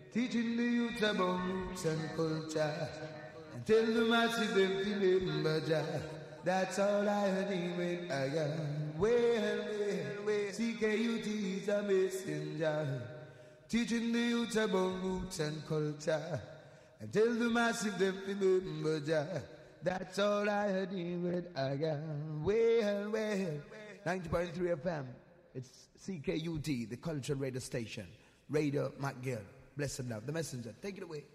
teaching the youth about roots and culture, and tell the masses them to remember Jah. That's all I heard him when I got. Well, CKUT is a messenger, teaching the youth about roots and culture, and tell the masses them to remember Jah. That's all I heard him when I got. Well, 90.3 FM. It's CKUT, the cultural radio station. Radio McGill. Blessed love. The messenger. Take it away.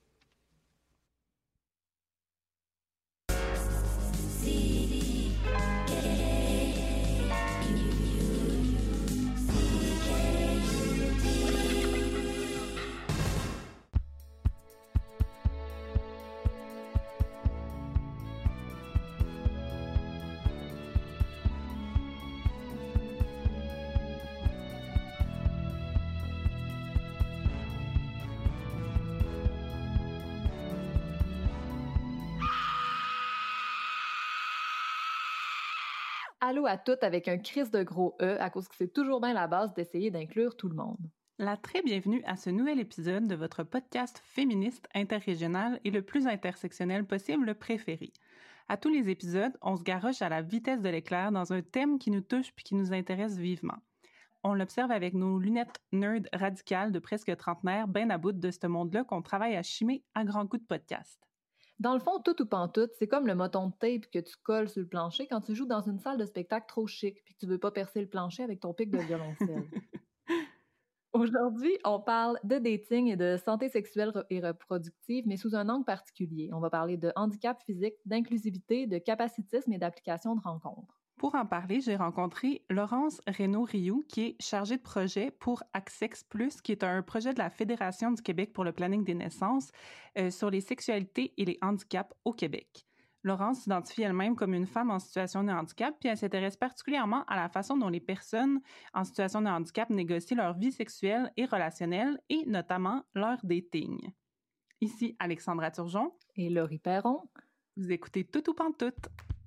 Allô à toutes avec un crise de gros E à cause que c'est toujours bien la base d'essayer d'inclure tout le monde. La très bienvenue à ce nouvel épisode de votre podcast féministe interrégional et le plus intersectionnel possible préféré. À tous les épisodes, on se garoche à la vitesse de l'éclair dans un thème qui nous touche puis qui nous intéresse vivement. On l'observe avec nos lunettes nerd radicales de presque trentenaire, ben à bout de ce monde-là qu'on travaille à chimer à grands coups de podcast. Dans le fond, tout ou pantoute, c'est comme le moton de tape que tu colles sur le plancher quand tu joues dans une salle de spectacle trop chic puis que tu veux pas percer le plancher avec ton pic de violoncelle. Aujourd'hui, on parle de dating et de santé sexuelle et reproductive, mais sous un angle particulier. On va parler de handicap physique, d'inclusivité, de capacitisme et d'application de rencontres. Pour en parler, j'ai rencontré Laurence Reynaud-Rioux, qui est chargée de projet pour Accex+, qui est un projet de la Fédération du Québec pour le planning des naissances sur les sexualités et les handicaps au Québec. Laurence s'identifie elle-même comme une femme en situation de handicap, puis elle s'intéresse particulièrement à la façon dont les personnes en situation de handicap négocient leur vie sexuelle et relationnelle, et notamment leur dating. Ici Alexandra Turgeon et Laurie Perron. Vous écoutez Tout ou Pantoute.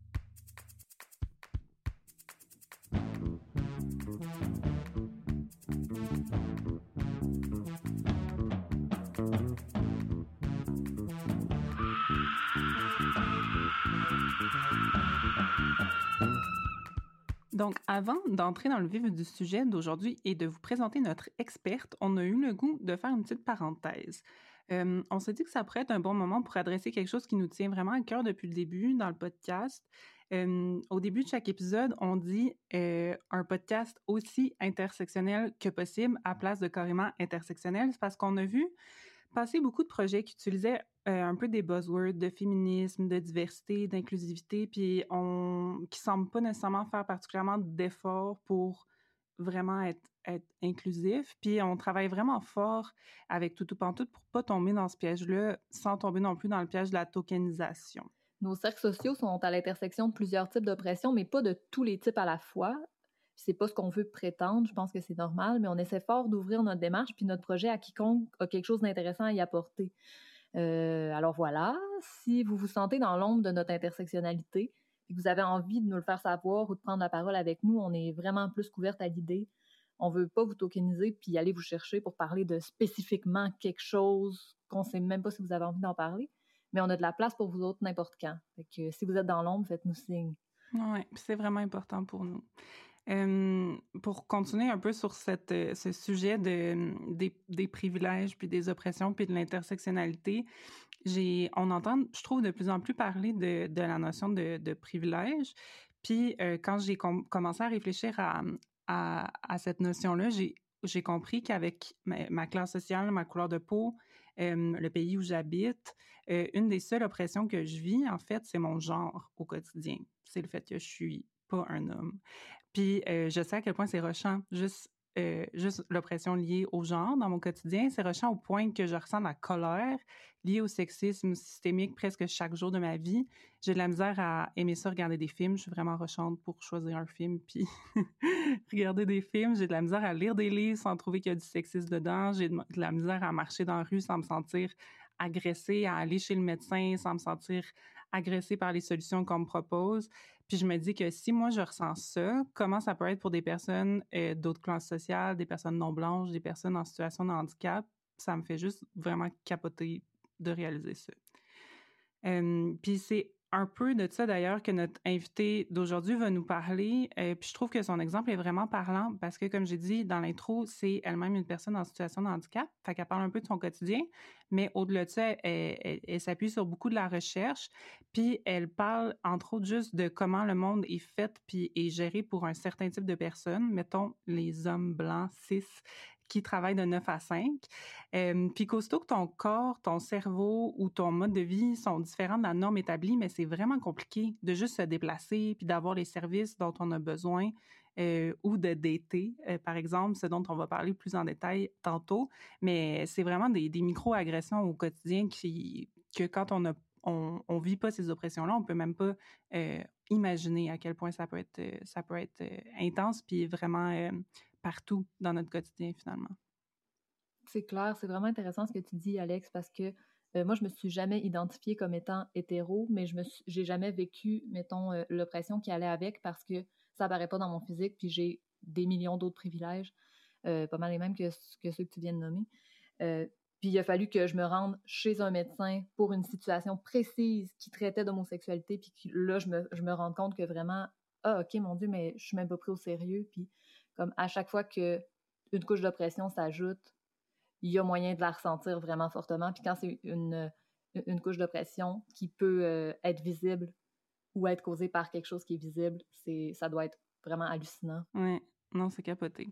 Donc, avant d'entrer dans le vif du sujet d'aujourd'hui et de vous présenter notre experte, on a eu le goût de faire une petite parenthèse. On s'est dit que ça pourrait être un bon moment pour adresser quelque chose qui nous tient vraiment à cœur depuis le début dans le podcast. Au début de chaque épisode, on dit un podcast aussi intersectionnel que possible à place de carrément intersectionnel. C'est parce qu'on a vu passer beaucoup de projets qui utilisaient un peu des buzzwords de féminisme, de diversité, d'inclusivité, puis qui semblent pas nécessairement faire particulièrement d'efforts pour vraiment être inclusif. Puis on travaille vraiment fort avec Tout ou Pantoute pour pas tomber dans ce piège-là, sans tomber non plus dans le piège de la tokenisation. Nos cercles sociaux sont à l'intersection de plusieurs types d'oppression, mais pas de tous les types à la fois. C'est pas ce qu'on veut prétendre, je pense que c'est normal, mais on essaie fort d'ouvrir notre démarche puis notre projet à quiconque a quelque chose d'intéressant à y apporter. Alors voilà, si vous vous sentez dans l'ombre de notre intersectionnalité et que vous avez envie de nous le faire savoir ou de prendre la parole avec nous, on est vraiment plus couverte à l'idée. On veut pas vous tokeniser puis aller vous chercher pour parler de spécifiquement quelque chose qu'on sait même pas si vous avez envie d'en parler, mais on a de la place pour vous autres n'importe quand. Fait que si vous êtes dans l'ombre, faites-nous signe. Oui, c'est vraiment important pour nous. Pour continuer un peu sur ce sujet des privilèges, puis des oppressions, puis de l'intersectionnalité, on entend, je trouve, de plus en plus parler de la notion de privilège. Puis quand j'ai commencé à réfléchir à cette notion-là, j'ai compris qu'avec ma classe sociale, ma couleur de peau, le pays où j'habite, une des seules oppressions que je vis, en fait, c'est mon genre au quotidien. C'est le fait que je suis pas un homme. Puis je sais à quel point c'est rushant, juste l'oppression liée au genre dans mon quotidien. C'est rushant au point que je ressens de la colère liée au sexisme systémique presque chaque jour de ma vie. J'ai de la misère à aimer ça, regarder des films. Je suis vraiment rushante pour choisir un film puis regarder des films. J'ai de la misère à lire des livres sans trouver qu'il y a du sexisme dedans. J'ai de la misère à marcher dans la rue sans me sentir agressée, à aller chez le médecin sans me sentir agressée par les solutions qu'on me propose. Puis je me dis que si moi je ressens ça, comment ça peut être pour des personnes d'autres classes sociales, des personnes non blanches, des personnes en situation de handicap? ça me fait juste vraiment capoter de réaliser ça. Puis c'est un peu de ça, d'ailleurs, que notre invité d'aujourd'hui va nous parler. Puis je trouve que son exemple est vraiment parlant parce que, comme j'ai dit dans l'intro, c'est elle-même une personne en situation de handicap. Fait qu'elle parle un peu de son quotidien, mais au-delà de ça, elle s'appuie sur beaucoup de la recherche. Puis elle parle, entre autres, juste de comment le monde est fait puis est géré pour un certain type de personnes. Mettons, les hommes blancs, cis, qui travaillent de 9 à 5. Puis qu'aussitôt que ton corps, ton cerveau ou ton mode de vie sont différents de la norme établie, mais c'est vraiment compliqué de juste se déplacer puis d'avoir les services dont on a besoin ou de dater, par exemple, ce dont on va parler plus en détail tantôt. Mais c'est vraiment des micro-agressions au quotidien que quand on vit pas ces oppressions-là, on peut même pas imaginer à quel point ça peut être intense puis vraiment partout dans notre quotidien, finalement. C'est clair, c'est vraiment intéressant ce que tu dis, Alex, parce que moi, je me suis jamais identifiée comme étant hétéro, mais j'ai jamais vécu, mettons, l'oppression qui allait avec parce que ça apparaît pas dans mon physique, puis j'ai des millions d'autres privilèges, pas mal les mêmes que ceux que tu viens de nommer. Puis il a fallu que je me rende chez un médecin pour une situation précise qui traitait d'homosexualité, puis là, je me rends compte que vraiment, ah, OK, mon Dieu, mais je suis même pas pris au sérieux, puis comme à chaque fois qu'une couche d'oppression s'ajoute, il y a moyen de la ressentir vraiment fortement. Puis quand c'est une couche d'oppression qui peut être visible ou être causée par quelque chose qui est visible, ça doit être vraiment hallucinant. Oui, non, c'est capoté.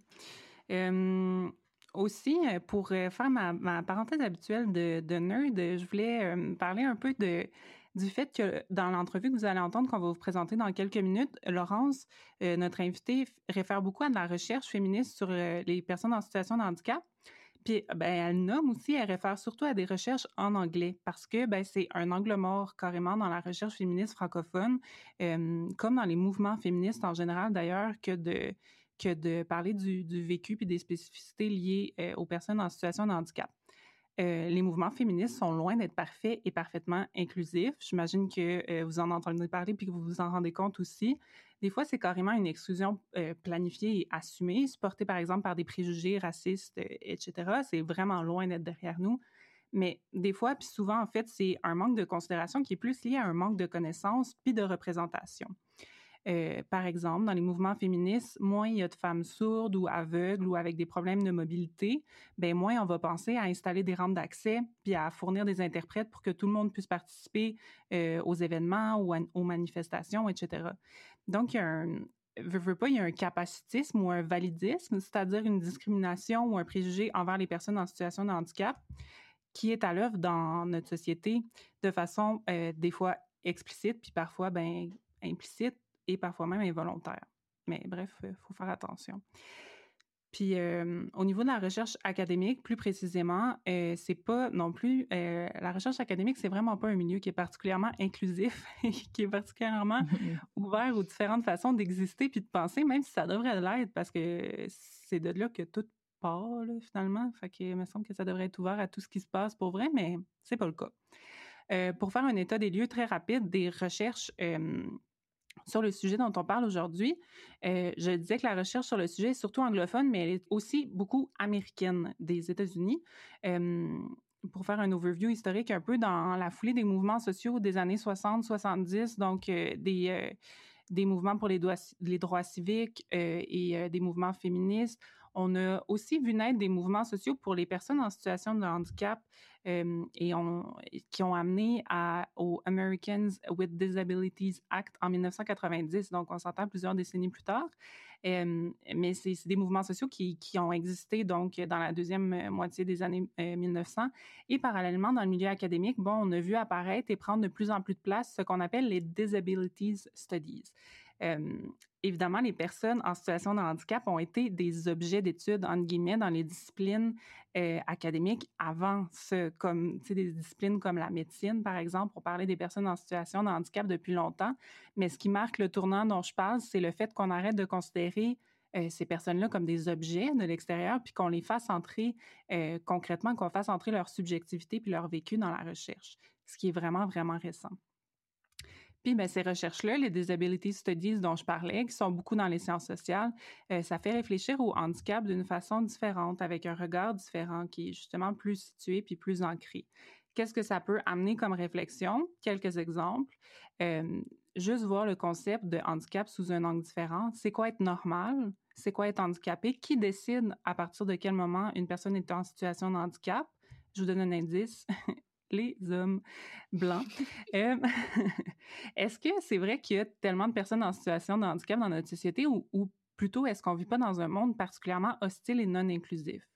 Aussi, pour faire ma parenthèse habituelle de nerd, je voulais parler un peu du fait que dans l'entrevue que vous allez entendre, qu'on va vous présenter dans quelques minutes, Laurence, notre invitée, réfère beaucoup à de la recherche féministe sur les personnes en situation de handicap. Puis, elle nomme aussi, elle réfère surtout à des recherches en anglais parce que c'est un angle mort carrément dans la recherche féministe francophone, comme dans les mouvements féministes en général d'ailleurs, que de parler du vécu puis des spécificités liées aux personnes en situation de handicap. Les mouvements féministes sont loin d'être parfaits et parfaitement inclusifs. J'imagine que vous en entendez parler puis que vous vous en rendez compte aussi. Des fois, c'est carrément une exclusion planifiée et assumée, supportée par exemple par des préjugés racistes, etc. C'est vraiment loin d'être derrière nous. Mais des fois, puis souvent, en fait, c'est un manque de considération qui est plus lié à un manque de connaissances puis de représentation. Par exemple, dans les mouvements féministes, moins il y a de femmes sourdes ou aveugles ou avec des problèmes de mobilité, moins on va penser à installer des rampes d'accès puis à fournir des interprètes pour que tout le monde puisse participer aux événements ou aux manifestations, etc. Donc, il y a il y a un capacitisme ou un validisme, c'est-à-dire une discrimination ou un préjugé envers les personnes en situation de handicap qui est à l'œuvre dans notre société de façon des fois explicite puis parfois implicite et parfois même involontaire. Mais bref, il faut faire attention. Puis au niveau de la recherche académique, plus précisément, c'est pas non plus... la recherche académique, c'est vraiment pas un milieu qui est particulièrement inclusif et qui est particulièrement ouvert aux différentes façons d'exister puis de penser, même si ça devrait l'être, parce que c'est de là que tout part, là, finalement. Fait que il me semble que ça devrait être ouvert à tout ce qui se passe pour vrai, mais c'est pas le cas. Pour faire un état des lieux très rapide des recherches sur le sujet dont on parle aujourd'hui, je disais que la recherche sur le sujet est surtout anglophone, mais elle est aussi beaucoup américaine des États-Unis. Pour faire un overview historique un peu dans la foulée des mouvements sociaux des années 60-70, donc des mouvements pour les droits civiques et des mouvements féministes. On a aussi vu naître des mouvements sociaux pour les personnes en situation de handicap qui ont amené au Americans with Disabilities Act en 1990, donc on s'entend plusieurs décennies plus tard. Mais c'est des mouvements sociaux qui ont existé donc dans la deuxième moitié des années 1900. Et parallèlement, dans le milieu académique, on a vu apparaître et prendre de plus en plus de place ce qu'on appelle les Disabilities Studies. Évidemment, les personnes en situation de handicap ont été des objets d'étude, entre guillemets, dans les disciplines académiques avant comme des disciplines comme la médecine, par exemple, pour parler des personnes en situation de handicap depuis longtemps. Mais ce qui marque le tournant dont je parle, c'est le fait qu'on arrête de considérer ces personnes-là comme des objets de l'extérieur, puis qu'on les fasse entrer concrètement, qu'on fasse entrer leur subjectivité puis leur vécu dans la recherche, ce qui est vraiment, vraiment récent. Puis, ces recherches-là, les Disability Studies dont je parlais, qui sont beaucoup dans les sciences sociales, ça fait réfléchir au handicap d'une façon différente, avec un regard différent, qui est justement plus situé puis plus ancré. Qu'est-ce que ça peut amener comme réflexion? Quelques exemples. Juste voir le concept de handicap sous un angle différent. C'est quoi être normal? C'est quoi être handicapé? Qui décide à partir de quel moment une personne est en situation de handicap? Je vous donne un indice. Les hommes blancs. Est-ce que c'est vrai qu'il y a tellement de personnes en situation de handicap dans notre société ou plutôt est-ce qu'on ne vit pas dans un monde particulièrement hostile et non inclusif?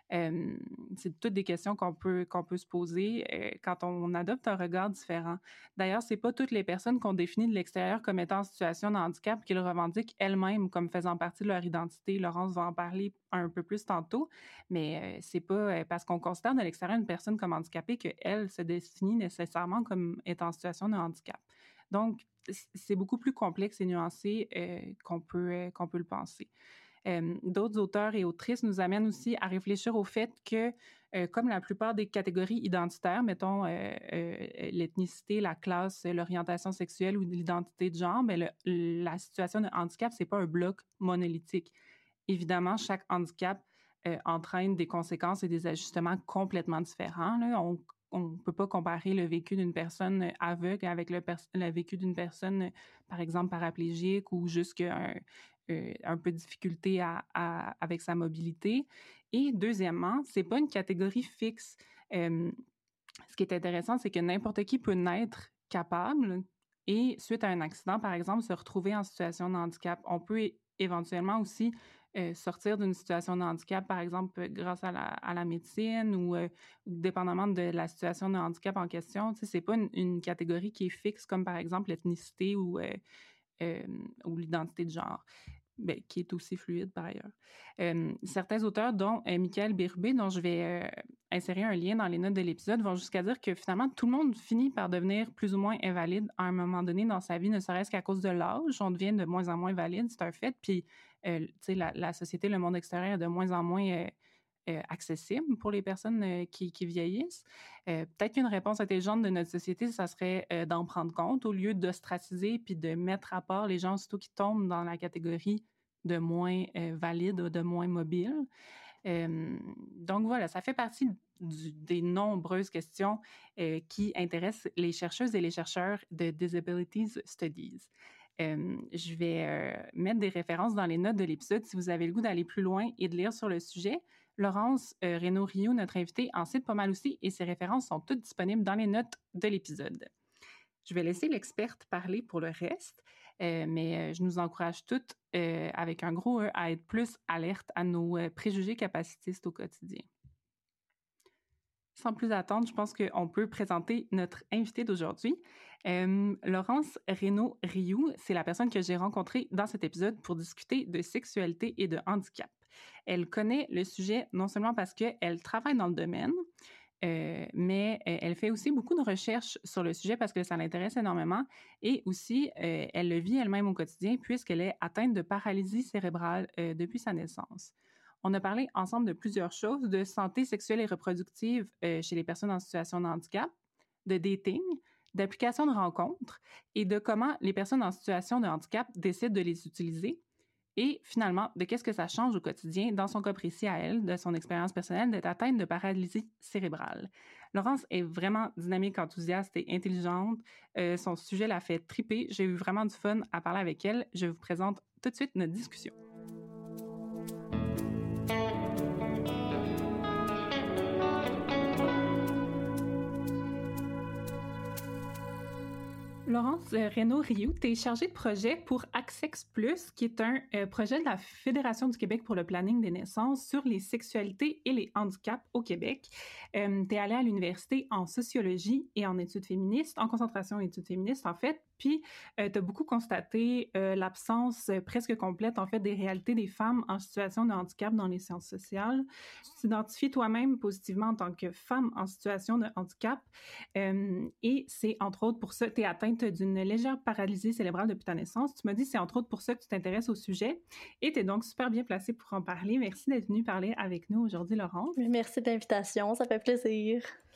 C'est toutes des questions qu'on peut se poser quand on adopte un regard différent. D'ailleurs, c'est pas toutes les personnes qu'on définit de l'extérieur comme étant en situation de handicap qui le revendiquent elles-mêmes comme faisant partie de leur identité. Laurence va en parler un peu plus tantôt, mais c'est pas parce qu'on considère de l'extérieur une personne comme handicapée qu'elle se définit nécessairement comme étant en situation de handicap. Donc, c'est beaucoup plus complexe et nuancé qu'on peut le penser. D'autres auteurs et autrices nous amènent aussi à réfléchir au fait que, comme la plupart des catégories identitaires, mettons l'ethnicité, la classe, l'orientation sexuelle ou l'identité de genre, la situation de handicap, c'est pas un bloc monolithique. Évidemment, chaque handicap entraîne des conséquences et des ajustements complètement différents. Là. On ne peut pas comparer le vécu d'une personne aveugle avec le vécu d'une personne, par exemple, paraplégique ou juste un peu de difficulté avec sa mobilité. Et deuxièmement, c'est pas une catégorie fixe. Ce qui est intéressant, c'est que n'importe qui peut naître capable et, suite à un accident, par exemple, se retrouver en situation de handicap. On peut éventuellement aussi sortir d'une situation de handicap, par exemple, grâce à la médecine ou dépendamment de la situation de handicap en question. Tu sais, c'est pas une catégorie qui est fixe, comme par exemple l'ethnicité ou l'identité de genre. Qui est aussi fluide par ailleurs. Certains auteurs, dont Michael Birbé, dont je vais insérer un lien dans les notes de l'épisode, vont jusqu'à dire que finalement, tout le monde finit par devenir plus ou moins invalide à un moment donné dans sa vie, ne serait-ce qu'à cause de l'âge. On devient de moins en moins valide, c'est un fait. Puis, tu sais, la société, le monde extérieur est de moins en moins accessible pour les personnes qui vieillissent. Peut-être qu'une réponse intelligente de notre société, ça serait d'en prendre compte au lieu d'ostraciser puis de mettre à part les gens aussitôt qui tombent dans la catégorie de moins valides ou de moins mobiles. Donc voilà, ça fait partie des nombreuses questions qui intéressent les chercheuses et les chercheurs de Disabilities Studies. Je vais mettre des références dans les notes de l'épisode si vous avez le goût d'aller plus loin et de lire sur le sujet. Laurence Reynaud-Rioux, notre invitée, en cite pas mal aussi et ses références sont toutes disponibles dans les notes de l'épisode. Je vais laisser l'experte parler pour le reste, mais je nous encourage toutes, avec un gros E, à être plus alertes à nos préjugés capacitistes au quotidien. Sans plus attendre, je pense qu'on peut présenter notre invitée d'aujourd'hui. Laurence Reynaud-Rioux, c'est la personne que j'ai rencontrée dans cet épisode pour discuter de sexualité et de handicap. Elle connaît le sujet non seulement parce qu'elle travaille dans le domaine, mais elle fait aussi beaucoup de recherches sur le sujet parce que ça l'intéresse énormément et aussi elle le vit elle-même au quotidien puisqu'elle est atteinte de paralysie cérébrale depuis sa naissance. On a parlé ensemble de plusieurs choses, de santé sexuelle et reproductive chez les personnes en situation de handicap, de dating, d'applications de rencontres et de comment les personnes en situation de handicap décident de les utiliser. Et finalement, de qu'est-ce que ça change au quotidien, dans son cas précis à elle, de son expérience personnelle, d'être atteinte de paralysie cérébrale. Laurence est vraiment dynamique, enthousiaste et intelligente. Son sujet la fait triper. J'ai eu vraiment du fun à parler avec elle. Je vous présente tout de suite notre discussion. Laurence Reynaud-Rioux, tu es chargée de projet pour Accex Plus, qui est un projet de la Fédération du Québec pour le planning des naissances sur les sexualités et les handicaps au Québec. Tu es allée à l'université en sociologie et en études féministes, en concentration en études féministes en fait, puis tu as beaucoup constaté l'absence presque complète en fait des réalités des femmes en situation de handicap dans les sciences sociales. Tu t'identifies toi-même positivement en tant que femme en situation de handicap et c'est entre autres pour ça, tu es atteinte d'une légère paralysie cérébrale depuis ta naissance. Tu m'as dit c'est entre autres pour ça que tu t'intéresses au sujet et tu es donc super bien placée pour en parler. Merci d'être venue parler avec nous aujourd'hui, Laurence. Merci de l'invitation, ça fait plaisir.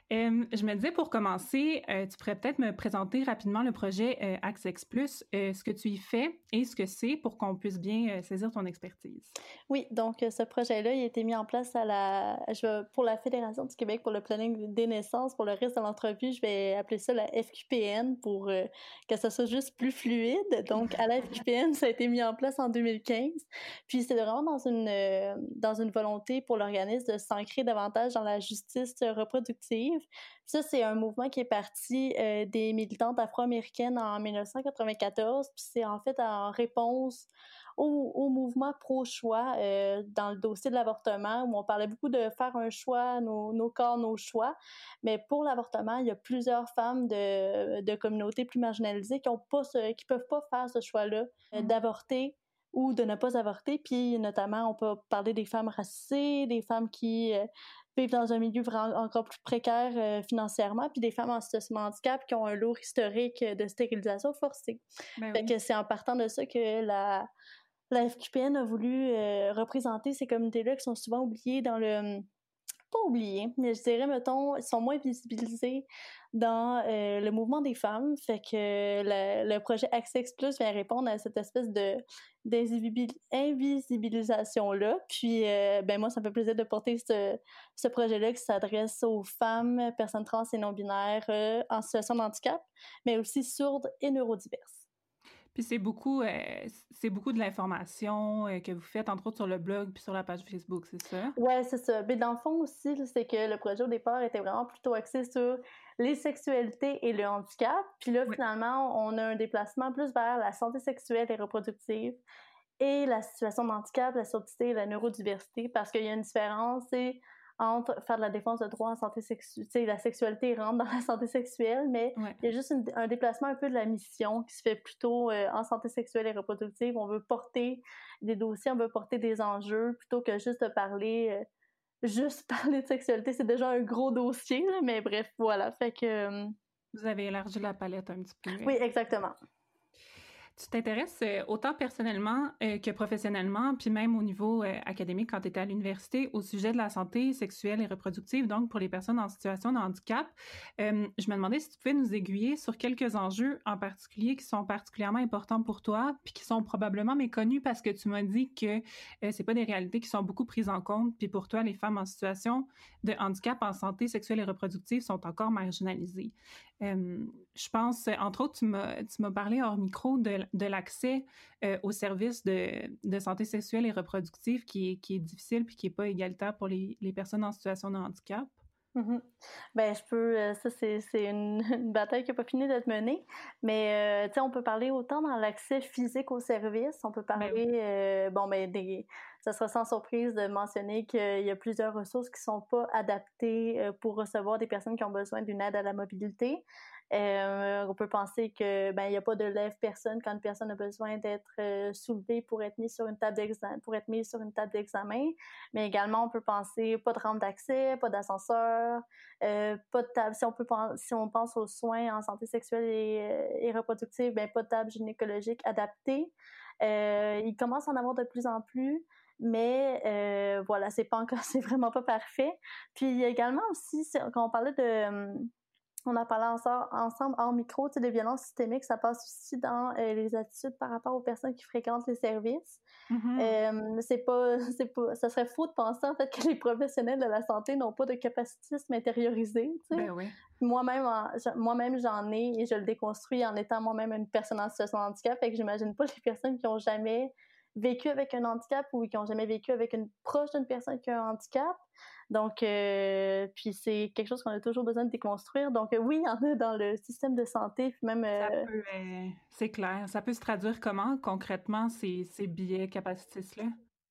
Je me disais, pour commencer, tu pourrais peut-être me présenter rapidement le projet Access Plus, ce que tu y fais et ce que c'est pour qu'on puisse bien saisir ton expertise. Oui, donc ce projet-là, il a été mis en place pour la Fédération du Québec pour le planning des naissances. Pour le reste de l'entrevue, je vais appeler ça la FQPN pour que ça soit juste plus fluide. Donc, à la FQPN, ça a été mis en place en 2015. Puis, c'est vraiment dans une volonté pour l'organisme de s'ancrer davantage dans la justice reproductive. Ça, c'est un mouvement qui est parti des militantes afro-américaines en 1994. Puis, c'est en fait en réponse au mouvement pro-choix dans le dossier de l'avortement, où on parlait beaucoup de faire un choix, nos corps, nos choix. Mais pour l'avortement, il y a plusieurs femmes de communautés plus marginalisées qui peuvent pas faire ce choix-là d'avorter ou de ne pas avorter. Puis notamment, on peut parler des femmes racisées, des femmes qui vivent dans un milieu encore plus précaire financièrement, puis des femmes en situation de handicap qui ont un lourd historique de stérilisation forcée. Fait que c'est en partant de ça que la FQPN a voulu représenter ces communautés-là qui sont souvent oubliées pas oubliées, mais je dirais, mettons, ils sont moins visibilisés dans le mouvement des femmes. Fait que le projet Access Plus vient répondre à cette espèce d'invisibilisation-là. Puis, moi, ça me fait plaisir de porter ce projet-là qui s'adresse aux femmes, personnes trans et non-binaires en situation de handicap, mais aussi sourdes et neurodiverses. Puis c'est beaucoup de l'information que vous faites, entre autres sur le blog puis sur la page Facebook, c'est ça? Ouais, c'est ça. Mais dans le fond aussi, c'est que le projet au départ était vraiment plutôt axé sur les sexualités et le handicap. Puis là, finalement, on a un déplacement plus vers la santé sexuelle et reproductive et la situation de handicap, la surdité et la neurodiversité, parce qu'il y a une différence entre faire de la défense de droits en santé sexuelle, tu sais, la sexualité rentre dans la santé sexuelle, mais il y a juste un déplacement un peu de la mission qui se fait plutôt en santé sexuelle et reproductive. On veut porter des dossiers, on veut porter des enjeux, plutôt que juste parler de sexualité. C'est déjà un gros dossier, là, mais bref, voilà. Fait que... Vous avez élargi la palette un petit peu. Oui, exactement. Tu t'intéresses autant personnellement que professionnellement, puis même au niveau académique quand tu étais à l'université, au sujet de la santé sexuelle et reproductive, donc pour les personnes en situation de handicap. Je me demandais si tu pouvais nous aiguiller sur quelques enjeux en particulier qui sont particulièrement importants pour toi, puis qui sont probablement méconnus parce que tu m'as dit que c'est pas des réalités qui sont beaucoup prises en compte, puis pour toi, les femmes en situation de handicap en santé sexuelle et reproductive sont encore marginalisées. Je pense, entre autres, tu m'as parlé hors micro de l'accès aux services de santé sexuelle et reproductive qui est difficile puis qui n'est pas égalitaire pour les personnes en situation de handicap. Mm-hmm. Ben, ça c'est une bataille qui n'a pas fini d'être menée, mais on peut parler autant dans l'accès physique aux services, on peut parler, ça sera sans surprise de mentionner qu'il y a plusieurs ressources qui ne sont pas adaptées pour recevoir des personnes qui ont besoin d'une aide à la mobilité. On peut penser que il n'y a pas de lève-personne quand une personne a besoin d'être soulevée pour être mise sur une table d'examen, mais également on peut penser pas de rampe d'accès, pas d'ascenseur, pas de table. Si on pense aux soins en santé sexuelle et reproductive, pas de table gynécologique adaptée. Il commence à en avoir de plus en plus. Mais voilà, c'est vraiment pas parfait. Puis il y a également aussi, quand on parlait on a parlé ensemble en micro, de violences systémiques, ça passe aussi dans les attitudes par rapport aux personnes qui fréquentent les services. Mm-hmm. Ça serait faux de penser en fait que les professionnels de la santé n'ont pas de capacitisme intériorisé. Ben oui. Moi-même, j'en ai et je le déconstruis en étant moi-même une personne en situation de handicap. Fait que j'imagine pas les personnes qui ont jamais vécu avec un handicap ou qui ont jamais vécu avec une proche d'une personne qui a un handicap. Donc, puis c'est quelque chose qu'on a toujours besoin de déconstruire. Donc, oui, il y en a dans le système de santé, puis même... c'est clair. Ça peut se traduire comment, concrètement, ces biais capacitistes-là?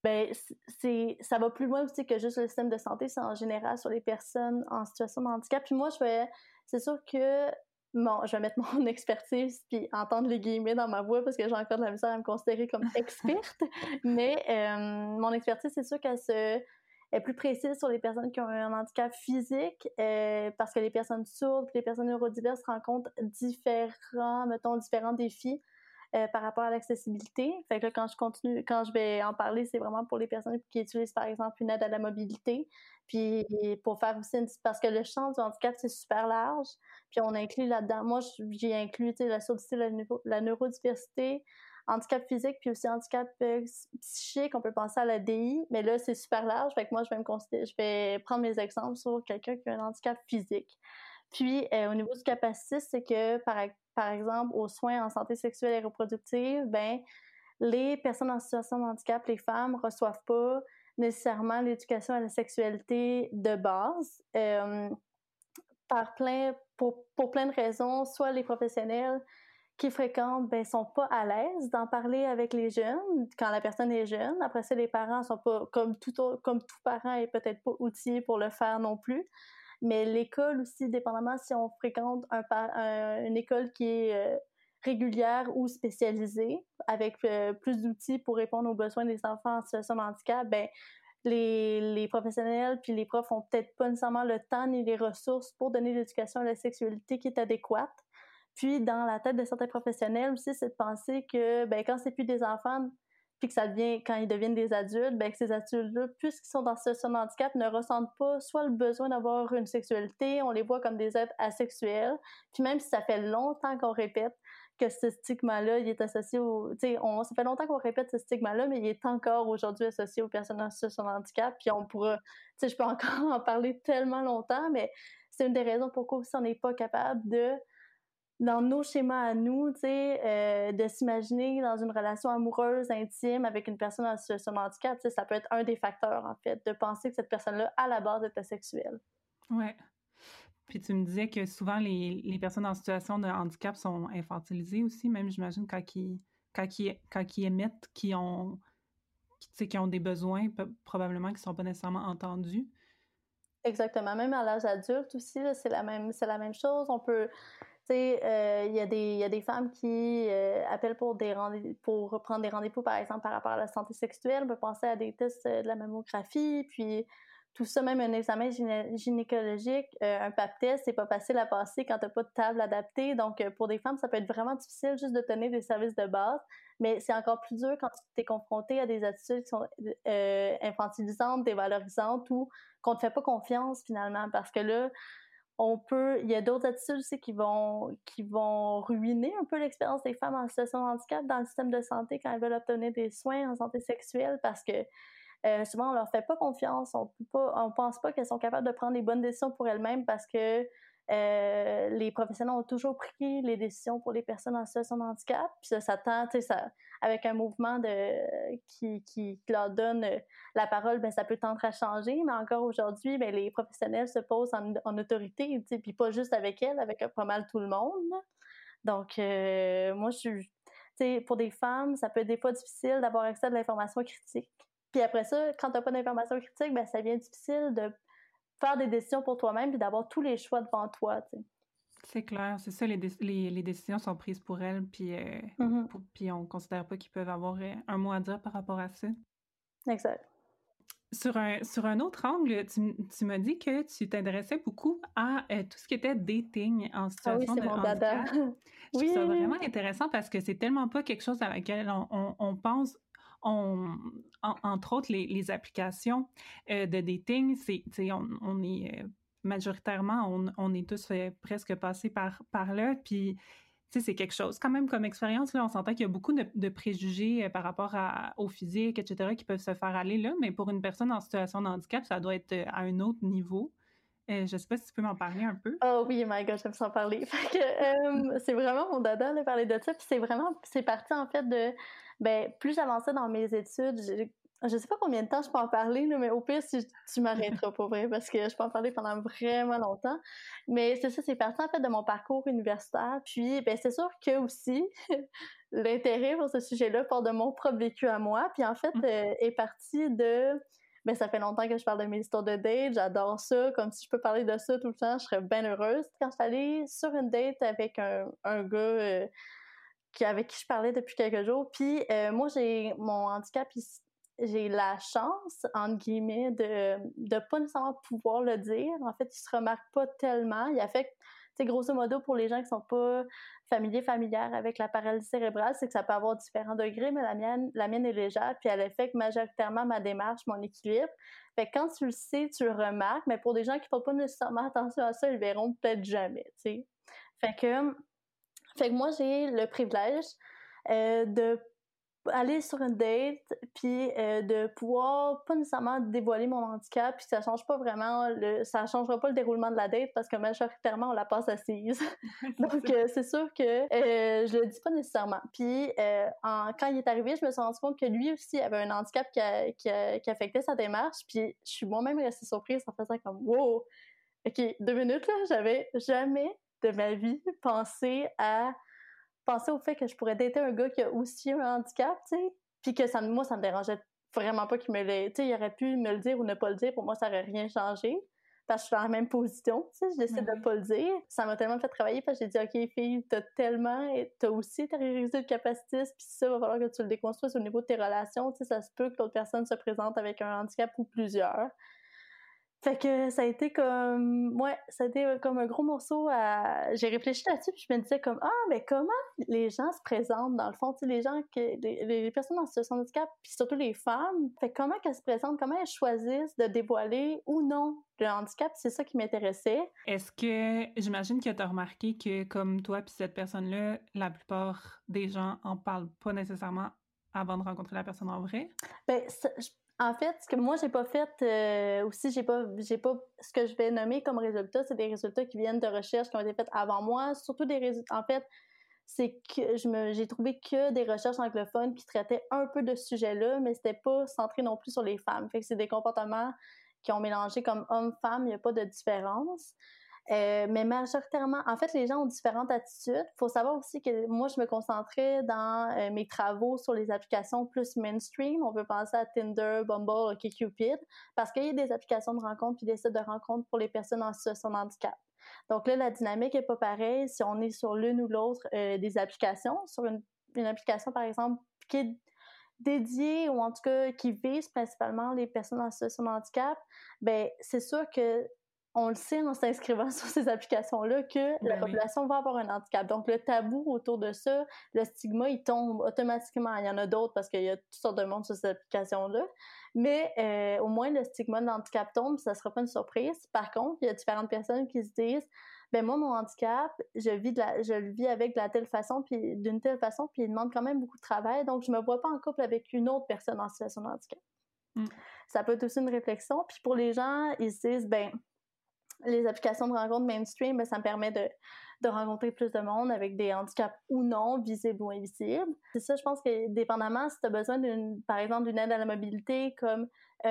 Ça va plus loin aussi que juste le système de santé. C'est en général sur les personnes en situation de handicap. Puis moi, c'est sûr que je vais mettre mon expertise puis entendre les guillemets dans ma voix parce que j'ai encore de la misère à me considérer comme experte. Mais mon expertise, c'est sûr qu'elle est plus précise sur les personnes qui ont un handicap physique parce que les personnes sourdes et les personnes neurodiverses rencontrent différents défis par rapport à l'accessibilité. Fait que là, quand je vais en parler, c'est vraiment pour les personnes qui utilisent, par exemple, une aide à la mobilité. Puis pour faire aussi parce que le champ du handicap, c'est super large. Puis on inclut là-dedans, moi, j'ai inclus la surdité, la neurodiversité, handicap physique, puis aussi handicap psychique. On peut penser à la DI, mais là, c'est super large. Fait que moi, je vais prendre mes exemples sur quelqu'un qui a un handicap physique. Puis, au niveau du capacité, c'est que, par exemple, aux soins en santé sexuelle et reproductive, ben, les personnes en situation de handicap, les femmes, reçoivent pas nécessairement l'éducation à la sexualité de base, pour plein de raisons. Soit les professionnels qui fréquentent, ben, sont pas à l'aise d'en parler avec les jeunes quand la personne est jeune. Après ça, les parents sont pas, comme tout parent, est peut-être pas outillé pour le faire non plus. Mais l'école aussi, dépendamment si on fréquente une école qui est régulière ou spécialisée, avec plus d'outils pour répondre aux besoins des enfants en situation de handicap, ben, les professionnels puis les profs ont peut-être pas nécessairement le temps ni les ressources pour donner l'éducation à la sexualité qui est adéquate. Puis, dans la tête de certains professionnels aussi, c'est de penser que ben, quand c'est plus des enfants, puis que quand ils deviennent des adultes, ben, que ces adultes-là, puisqu'ils sont dans cette situation de handicap, ne ressentent pas soit le besoin d'avoir une sexualité, on les voit comme des êtres asexuels. Puis même si ça fait longtemps qu'on répète que ce stigma-là, il est associé ça fait longtemps qu'on répète ce stigma-là, mais il est encore aujourd'hui associé aux personnes en situation de handicap. Puis on pourra, je peux encore en parler tellement longtemps, mais c'est une des raisons pourquoi aussi on n'est pas capable dans nos schémas à nous, de s'imaginer dans une relation amoureuse, intime, avec une personne en situation de handicap, ça peut être un des facteurs, en fait, de penser que cette personne-là, à la base, est asexuelle. Ouais. Puis tu me disais que souvent, les personnes en situation de handicap sont infantilisées aussi, même, j'imagine, quand ils émettent, qui ont des besoins, probablement, qui ne sont pas nécessairement entendus. Exactement. Même à l'âge adulte aussi, là, c'est la même chose. On peut... il y a des femmes qui appellent pour prendre des rendez-vous, par exemple, par rapport à la santé sexuelle. On peut penser à des tests de la mammographie, puis tout ça, même un examen gynécologique, un pap test, c'est pas facile à passer quand t'as pas de table adaptée. Donc, pour des femmes, ça peut être vraiment difficile juste de tenir des services de base, mais c'est encore plus dur quand tu t'es confronté à des attitudes qui sont infantilisantes, dévalorisantes, ou qu'on te fait pas confiance finalement, parce que là, il y a d'autres attitudes aussi qui vont ruiner un peu l'expérience des femmes en situation de handicap dans le système de santé quand elles veulent obtenir des soins en santé sexuelle, parce que souvent on leur fait pas confiance, on pense pas qu'elles sont capables de prendre les bonnes décisions pour elles-mêmes, parce que les professionnels ont toujours pris les décisions pour les personnes en situation de handicap, puis ça tend, avec un mouvement qui leur donne la parole, ben ça peut tendre à changer, mais encore aujourd'hui, ben les professionnels se posent en autorité, puis pas juste avec elles, avec pas mal tout le monde. Donc moi pour des femmes, ça peut être des fois difficile d'avoir accès à de l'information critique. Puis après ça, quand t'as pas d'information critique, ben ça devient difficile de faire des décisions pour toi-même puis d'avoir tous les choix devant toi, t'sais. C'est clair, c'est ça, les décisions sont prises pour elles, puis puis on considère pas qu'ils peuvent avoir un mot à dire par rapport à ça. Exact. Sur un autre angle, tu m'as dit que tu t'intéressais beaucoup à tout ce qui était dating en situation de handicap. Dada. Je trouve ça vraiment intéressant parce que c'est tellement pas quelque chose à laquelle on pense. Entre autres, les applications de dating, on est majoritairement, on est tous presque passés par là, puis c'est quelque chose quand même comme expérience. Là, on s'entend qu'il y a beaucoup de préjugés par rapport au physique, etc., qui peuvent se faire aller là, mais pour une personne en situation de handicap, ça doit être à un autre niveau. Je sais pas si tu peux m'en parler un peu. Oh oui, my God, j'aime s'en parler. Fait que, c'est vraiment mon dada de parler de ça, puis c'est parti en fait de... Ben, plus j'avançais dans mes études, je sais pas combien de temps je peux en parler, là, mais au pire, si tu m'arrêteras pour vrai, parce que je peux en parler pendant vraiment longtemps. Mais c'est ça, c'est parti en fait de mon parcours universitaire. Puis, ben, c'est sûr que aussi, l'intérêt pour ce sujet-là part de mon propre vécu à moi. Puis en fait, est parti de... Ben, ça fait longtemps que je parle de mes histoires de date, j'adore ça, comme si je peux parler de ça tout le temps, je serais bien heureuse. Quand je suis allée sur une date avec un gars avec qui je parlais depuis quelques jours, puis moi, j'ai mon handicap, j'ai la chance, entre guillemets, de pas nécessairement pouvoir le dire. En fait, il se remarque pas tellement. Il affecte, tu sais, grosso modo, pour les gens qui sont pas familières avec la paralysie cérébrale, c'est que ça peut avoir différents degrés, mais la mienne est légère, puis elle affecte majoritairement ma démarche, mon équilibre. Fait que quand tu le sais, tu le remarques, mais pour des gens qui font pas nécessairement attention à ça, ils le verront peut-être jamais, tu sais. Fait que moi, j'ai le privilège de aller sur une date, puis de pouvoir pas nécessairement dévoiler mon handicap, puis ça change pas vraiment, ça changera pas le déroulement de la date parce que majoritairement on la passe assise. Donc c'est sûr que je le dis pas nécessairement. Puis quand il est arrivé, je me suis rendu compte que lui aussi avait un handicap qui affectait sa démarche, puis je suis moi-même restée surprise en faisant comme wow, ok, 2 minutes là, j'avais jamais de ma vie pensé au fait que je pourrais dater un gars qui a aussi un handicap, tu sais, puis que moi, ça me dérangeait vraiment pas qu'il me l'ait... Tu sais, il aurait pu me le dire ou ne pas le dire, pour moi, ça aurait rien changé, parce que je suis dans la même position, tu sais, je décide de pas le dire. Ça m'a tellement fait travailler, parce que j'ai dit, OK, fille, t'as aussi intériorisé le capacitiste, puis ça, va falloir que tu le déconstruises au niveau de tes relations, tu sais, ça se peut que l'autre personne se présente avec un handicap ou plusieurs. Fait que ça a été comme un gros morceau à... J'ai réfléchi là-dessus, puis je me disais comme, mais comment les gens se présentent, dans le fond, tu sais, les personnes en situation de handicap, puis surtout les femmes, fait comment qu'elles se présentent, comment elles choisissent de dévoiler ou non le handicap, c'est ça qui m'intéressait. Est-ce que, j'imagine que tu as remarqué que, comme toi puis cette personne-là, la plupart des gens en parlent pas nécessairement avant de rencontrer la personne en vrai? Ben, en fait, ce que moi j'ai pas fait aussi, j'ai pas ce que je vais nommer comme résultats, c'est des résultats qui viennent de recherches qui ont été faites avant moi, surtout des résultats. En fait, c'est que j'ai trouvé que des recherches anglophones qui traitaient un peu de ce sujet-là, mais c'était pas centré non plus sur les femmes. Fait que c'est des comportements qui ont mélangé comme hommes-femmes, il n'y a pas de différence. Mais majoritairement, en fait, les gens ont différentes attitudes. Il faut savoir aussi que moi, je me concentrais dans mes travaux sur les applications plus mainstream. On peut penser à Tinder, Bumble, OkCupid, parce qu'il y a des applications de rencontres puis des sites de rencontres pour les personnes en situation de handicap. Donc là, la dynamique n'est pas pareille si on est sur l'une ou l'autre des applications. Sur une application, par exemple, qui est dédiée ou en tout cas qui vise principalement les personnes en situation de handicap, ben c'est sûr que on le sait en s'inscrivant sur ces applications-là que la population va avoir un handicap. Donc, le tabou autour de ça, le stigma, il tombe automatiquement. Il y en a d'autres parce qu'il y a toutes sortes de monde sur ces applications-là. Mais au moins, le stigma de l'handicap tombe, ça ne sera pas une surprise. Par contre, il y a différentes personnes qui se disent ben moi, mon handicap, je le vis avec de la telle façon, puis d'une telle façon, puis il demande quand même beaucoup de travail. Donc, je ne me vois pas en couple avec une autre personne en situation de handicap. Ça peut être aussi une réflexion. Puis pour les gens, ils se disent ben les applications de rencontres mainstream, ben, ça me permet de rencontrer plus de monde avec des handicaps ou non, visibles ou invisibles. C'est ça, je pense que dépendamment, si tu as besoin par exemple, d'une aide à la mobilité comme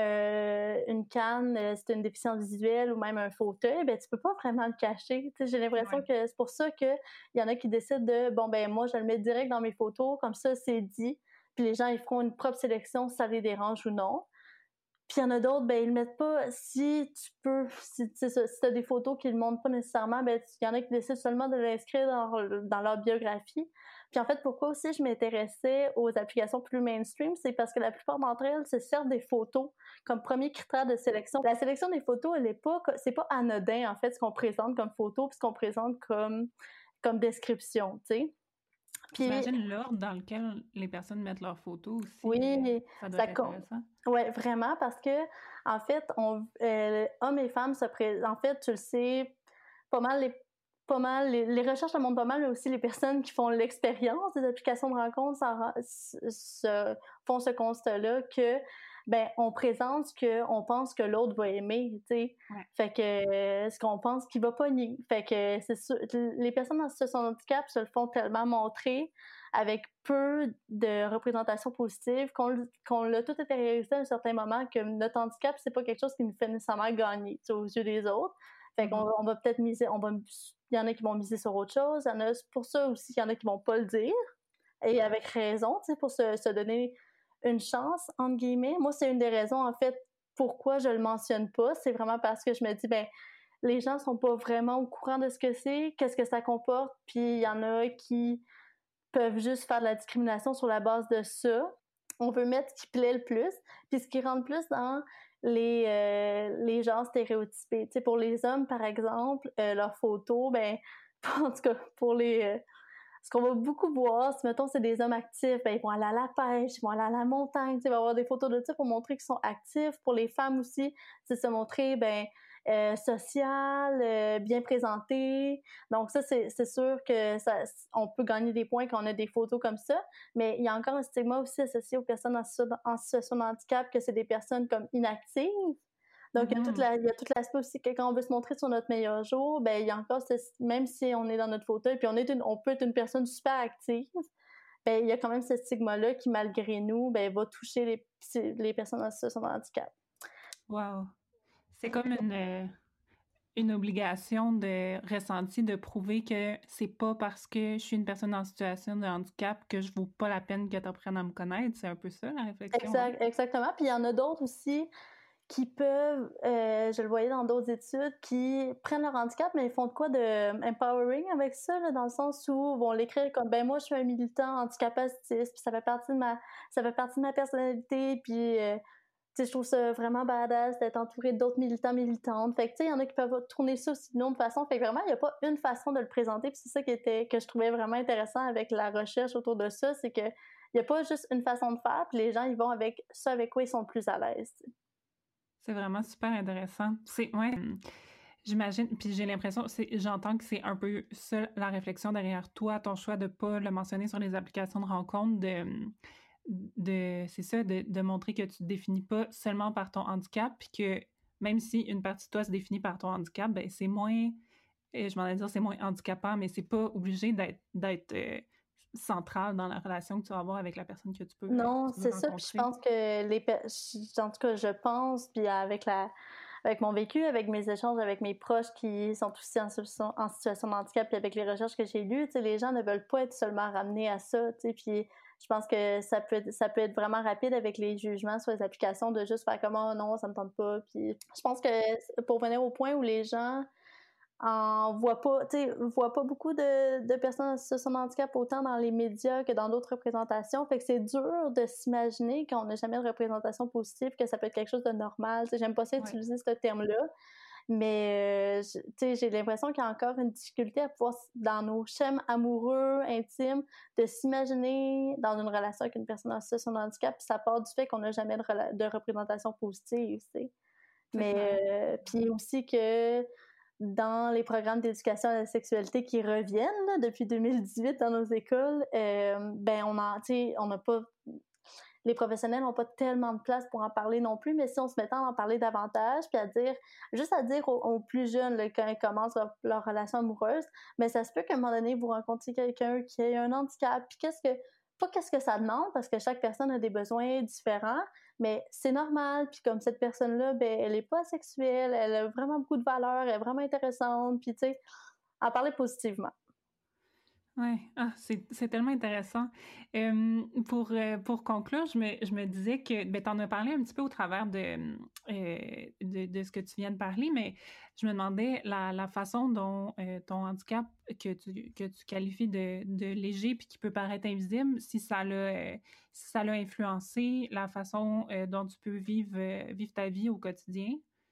une canne, si tu as une déficience visuelle ou même un fauteuil, ben tu peux pas vraiment le cacher. T'sais, j'ai l'impression que c'est pour ça qu'il y en a qui décident de, bon, ben moi, je le mets direct dans mes photos, comme ça, c'est dit, puis les gens, ils feront une propre sélection si ça les dérange ou non. Puis il y en a d'autres, ben ils le mettent pas. Si tu as des photos qui le montrent pas nécessairement, ben il y en a qui décident seulement de l'inscrire dans leur biographie. Puis en fait, pourquoi aussi je m'intéressais aux applications plus mainstream, c'est parce que la plupart d'entre elles se servent des photos comme premier critère de sélection. La sélection des photos, c'est pas anodin en fait ce qu'on présente comme photo puis ce qu'on présente comme description, tu sais. J'imagine l'ordre dans lequel les personnes mettent leurs photos aussi. Oui, ça doit être intéressant. Oui, vraiment, parce que, en fait, hommes et femmes en fait, tu le sais, les recherches le montrent pas mal, mais aussi les personnes qui font l'expérience des applications de rencontres font ce constat-là que ben on présente ce qu'on pense que l'autre va aimer, tu sais. Ouais. Fait que ce qu'on pense qu'il va pogner. Fait que c'est sûr, les personnes en situation de handicap se le font tellement montrer avec peu de représentation positive qu'on l'a tout intériorisé à un certain moment que notre handicap, c'est pas quelque chose qui nous fait nécessairement gagner aux yeux des autres. Fait qu'on va peut-être miser, il y en a qui vont miser sur autre chose, il y en a pour ça aussi, il y en a qui vont pas le dire, et avec raison, tu sais, pour se donner une chance, entre guillemets. Moi, c'est une des raisons, en fait, pourquoi je le mentionne pas. C'est vraiment parce que je me dis, ben les gens sont pas vraiment au courant de ce que c'est, qu'est-ce que ça comporte, puis il y en a qui peuvent juste faire de la discrimination sur la base de ça. on veut mettre ce qui plaît le plus, puis ce qui rentre plus dans les genres stéréotypés. Tu sais, pour les hommes, par exemple, leurs photos, ben, en tout cas, pour ce qu'on va beaucoup voir, si, mettons, c'est des hommes actifs, ben, ils vont aller à la pêche, ils vont aller à la montagne, tu sais, il va y avoir des photos de ça pour montrer qu'ils sont actifs. Pour les femmes aussi, c'est se montrer, ben, social, bien présenté. Donc ça, c'est sûr que on peut gagner des points quand on a des photos comme ça, mais il y a encore un stigma aussi associé aux personnes en situation de handicap, que c'est des personnes comme inactives. Donc, il y a tout l'aspect aussi que quand on veut se montrer sur notre meilleur jour, ben il y a encore, même si on est dans notre fauteuil, puis on peut être une personne super active, ben il y a quand même ce stigma-là qui, malgré nous, ben va toucher les personnes en situation de handicap. Wow! C'est comme une obligation de ressenti de prouver que c'est pas parce que je suis une personne en situation de handicap que je vaux pas la peine que tu apprennes à me connaître. C'est un peu ça, la réflexion. Exactement. Puis il y en a d'autres aussi qui peuvent, je le voyais dans d'autres études, qui prennent leur handicap, mais ils font de quoi de empowering avec ça, là, dans le sens où ils vont l'écrire comme, ben moi, je suis un militant anticapacitiste, puis ça fait partie de ma personnalité, puis tu sais, je trouve ça vraiment badass d'être entouré d'autres militants, militantes. Fait que, tu sais, il y en a qui peuvent tourner ça aussi d'une autre façon. Fait que vraiment, il n'y a pas une façon de le présenter. Puis c'est ça que je trouvais vraiment intéressant avec la recherche autour de ça, c'est que il n'y a pas juste une façon de faire, puis les gens, ils vont avec ça avec quoi ils sont le plus à l'aise. T'sais. C'est vraiment super intéressant. Ouais, j'imagine, puis j'ai l'impression, j'entends que c'est un peu ça la réflexion derrière toi, ton choix de ne pas le mentionner sur les applications de rencontre, c'est ça, de montrer que tu ne te définis pas seulement par ton handicap, puis que même si une partie de toi se définit par ton handicap, ben c'est moins, je m'en allais dire, c'est moins handicapant, mais c'est pas obligé d'être central dans la relation que tu vas avoir avec la personne que tu peux Non, c'est rencontrer. ça. Puis je pense que en tout cas, je pense, puis avec mon vécu, avec mes échanges avec mes proches qui sont aussi en situation de handicap, puis avec les recherches que j'ai lues, les gens ne veulent pas être seulement ramenés à ça, puis je pense que ça peut être vraiment rapide avec les jugements sur les applications de juste faire comme « Oh non, ça me tente pas », puis je pense que pour venir au point où les gens voient pas beaucoup de personnes en situation de handicap autant dans les médias que dans d'autres représentations. Fait que c'est dur de s'imaginer qu'on n'a jamais de représentation positive, que ça peut être quelque chose de normal. T'sais, j'aime pas ça utiliser ce terme-là, mais j'ai l'impression qu'il y a encore une difficulté à pouvoir, dans nos schèmes amoureux, intimes, de s'imaginer dans une relation avec une personne en situation de handicap, puis ça part du fait qu'on n'a jamais de représentation positive, t'sais. Mais puis aussi que dans les programmes d'éducation à la sexualité qui reviennent là, depuis 2018 dans nos écoles, ben on n'a pas, les professionnels n'ont pas tellement de place pour en parler non plus, mais si on se mettait à en parler davantage, puis à dire aux plus jeunes là, quand ils commencent leur relation amoureuse, mais ça se peut qu'à un moment donné, vous rencontriez quelqu'un qui a un handicap, puis qu'est-ce que ça demande, parce que chaque personne a des besoins différents, mais c'est normal, puis comme cette personne-là, ben elle est pas asexuelle, elle a vraiment beaucoup de valeur, elle est vraiment intéressante, puis tu sais, en parler positivement. Oui, c'est tellement intéressant. Pour conclure, je me disais que tu en as parlé un petit peu au travers de ce que tu viens de parler, mais je me demandais la façon dont ton handicap que tu qualifies de léger puis qui peut paraître invisible, si ça l'a influencé la façon dont tu peux vivre ta vie au quotidien.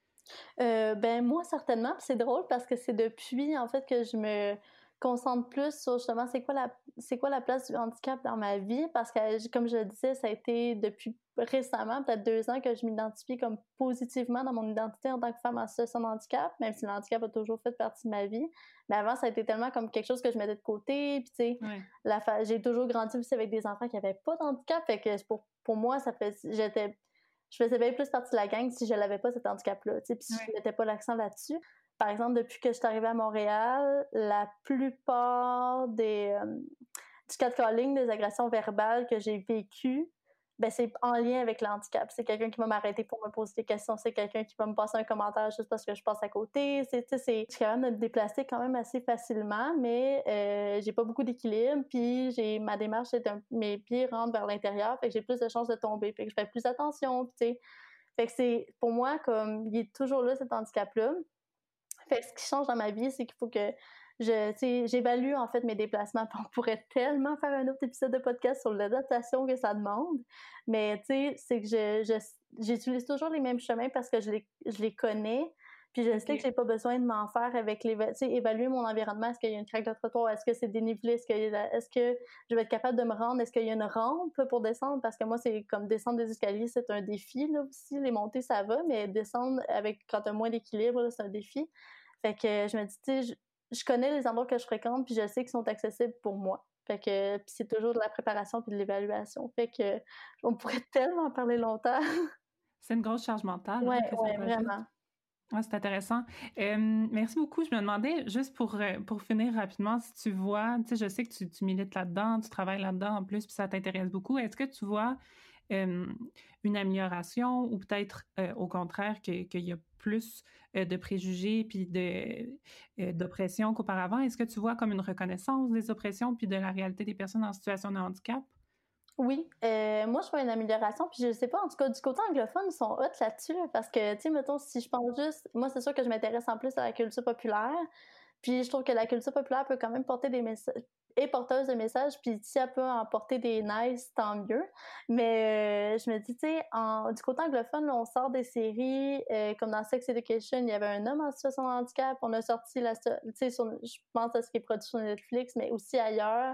Ben moi, certainement. Puis c'est drôle parce que c'est depuis, en fait, que je me concentre plus sur justement c'est quoi la place du handicap dans ma vie, parce que comme je le disais, ça a été depuis récemment, peut-être 2 ans, que je m'identifie comme positivement dans mon identité en tant que femme en situation de handicap, même si le handicap a toujours fait partie de ma vie. Mais avant, ça a été tellement comme quelque chose que je mettais de côté, puis tu sais, j'ai toujours grandi aussi avec des enfants qui n'avaient pas de handicap, fait que pour moi, je faisais bien plus partie de la gang si je n'avais pas cet handicap-là, tu sais, puis je ne mettais pas l'accent là-dessus. Par exemple, depuis que je suis arrivée à Montréal, la plupart du catcalling, des agressions verbales que j'ai vécues, ben c'est en lien avec le handicap. C'est quelqu'un qui va m'arrêter pour me poser des questions, c'est quelqu'un qui va me passer un commentaire juste parce que je passe à côté. Je suis capable de me déplacer quand même assez facilement, mais j'ai pas beaucoup d'équilibre, puis ma démarche, mes pieds rentrent vers l'intérieur, fait que j'ai plus de chances de tomber, fait que je fais plus attention, tu sais. Fait que c'est, pour moi, comme, il est toujours là, cet handicap-là. Fait que ce qui change dans ma vie, c'est qu'il faut que j'évalue en fait mes déplacements. On pourrait tellement faire un autre épisode de podcast sur l'adaptation que ça demande, mais c'est que j'utilise toujours les mêmes chemins parce que je les connais. Puis je sais que j'ai pas besoin de m'en faire avec évaluer mon environnement. Est-ce qu'il y a une craque de trottoir? Est-ce que c'est dénivelé? Est-ce que je vais être capable de me rendre? Est-ce qu'il y a une rampe pour descendre? Parce que moi, c'est comme descendre des escaliers, c'est un défi, là, aussi. Les montées, ça va, mais descendre quand t'as moins d'équilibre, là, c'est un défi. Fait que je me dis, je connais les endroits que je fréquente, puis je sais qu'ils sont accessibles pour moi. Fait que puis c'est toujours de la préparation puis de l'évaluation. Fait que on pourrait tellement en parler longtemps. C'est une grosse charge mentale. Ouais, Que ça vraiment. Ouais, c'est intéressant. Merci beaucoup. Je me demandais, juste pour finir rapidement, si tu vois, tu sais, je sais que tu milites là-dedans, tu travailles là-dedans en plus, puis ça t'intéresse beaucoup. Est-ce que tu vois une amélioration ou peut-être au contraire qu'il y a plus de préjugés puis d'oppression qu'auparavant? Est-ce que tu vois comme une reconnaissance des oppressions puis de la réalité des personnes en situation de handicap? Oui, moi je vois une amélioration, puis je sais pas, en tout cas du côté anglophone, ils sont hot là-dessus, là, parce que, tu sais, mettons, si je pense juste, moi c'est sûr que je m'intéresse en plus à la culture populaire, puis je trouve que la culture populaire peut quand même porter des messages, est porteuse de messages, puis si elle peut en porter des nice, tant mieux, mais je me dis, tu sais, du côté anglophone, là, on sort des séries, comme dans Sex Education, il y avait un homme en situation de handicap, on a sorti, tu sais, je pense à ce qui est produit sur Netflix, mais aussi ailleurs,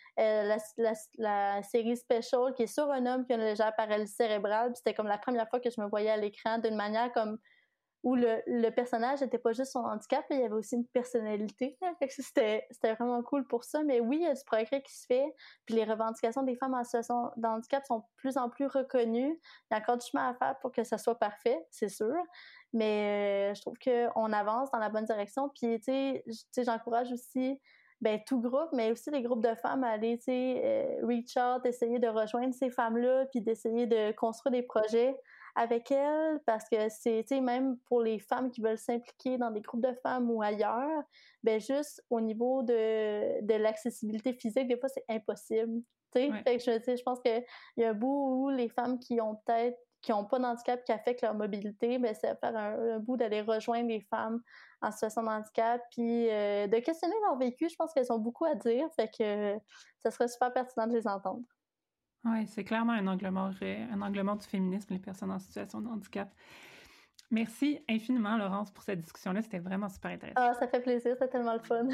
la série Special qui est sur un homme qui a une légère paralysie cérébrale, puis c'était comme la première fois que je me voyais à l'écran d'une manière comme où le personnage n'était pas juste son handicap, il y avait aussi une personnalité. C'était vraiment cool pour ça. Mais oui, il y a du progrès qui se fait, puis les revendications des femmes en situation de handicap sont de plus en plus reconnues. Il y a encore du chemin à faire pour que ça soit parfait, c'est sûr. Mais je trouve qu'on avance dans la bonne direction. Puis, tu sais, j'encourage aussi tout groupe, mais aussi les groupes de femmes à aller, tu sais, reach out, essayer de rejoindre ces femmes-là, puis d'essayer de construire des projets avec elles, parce que c'est, tu sais, même pour les femmes qui veulent s'impliquer dans des groupes de femmes ou ailleurs, juste au niveau de l'accessibilité physique, des fois, c'est impossible, tu sais. Ouais. Fait que je pense qu'il y a un bout où les femmes qui n'ont pas d'handicap qui affectent leur mobilité, c'est faire un bout d'aller rejoindre les femmes en situation de handicap, puis de questionner leur vécu. Je pense qu'elles ont beaucoup à dire, fait que ça serait super pertinent de les entendre. Oui, c'est clairement un angle mort du féminisme, les personnes en situation de handicap. Merci infiniment, Laurence, pour cette discussion-là. C'était vraiment super intéressant. Ah, ça fait plaisir, c'était tellement le fun.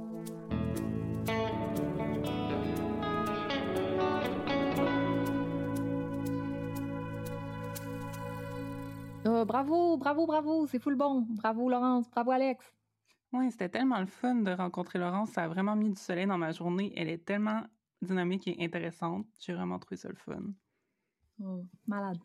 Bravo, c'est full bon. Bravo, Laurence. Bravo, Alex. Oui, c'était tellement le fun de rencontrer Laurence. Ça a vraiment mis du soleil dans ma journée. Elle est tellement dynamique et intéressante. J'ai vraiment trouvé ça le fun. Oh, malade.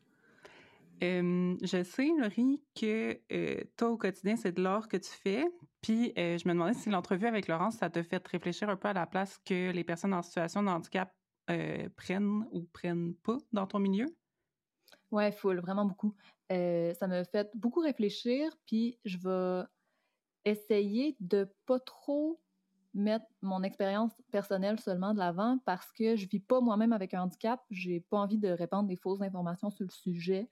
Je sais, Laurie, que toi, au quotidien, c'est de l'art que tu fais. Puis, je me demandais si l'entrevue avec Laurence, ça t'a fait réfléchir un peu à la place que les personnes en situation de handicap prennent ou prennent pas dans ton milieu? Ouais, full, vraiment beaucoup. Ça m'a fait beaucoup réfléchir, puis je vais essayer de pas trop mettre mon expérience personnelle seulement de l'avant parce que je vis pas moi-même avec un handicap. J'ai pas envie de répandre des fausses informations sur le sujet.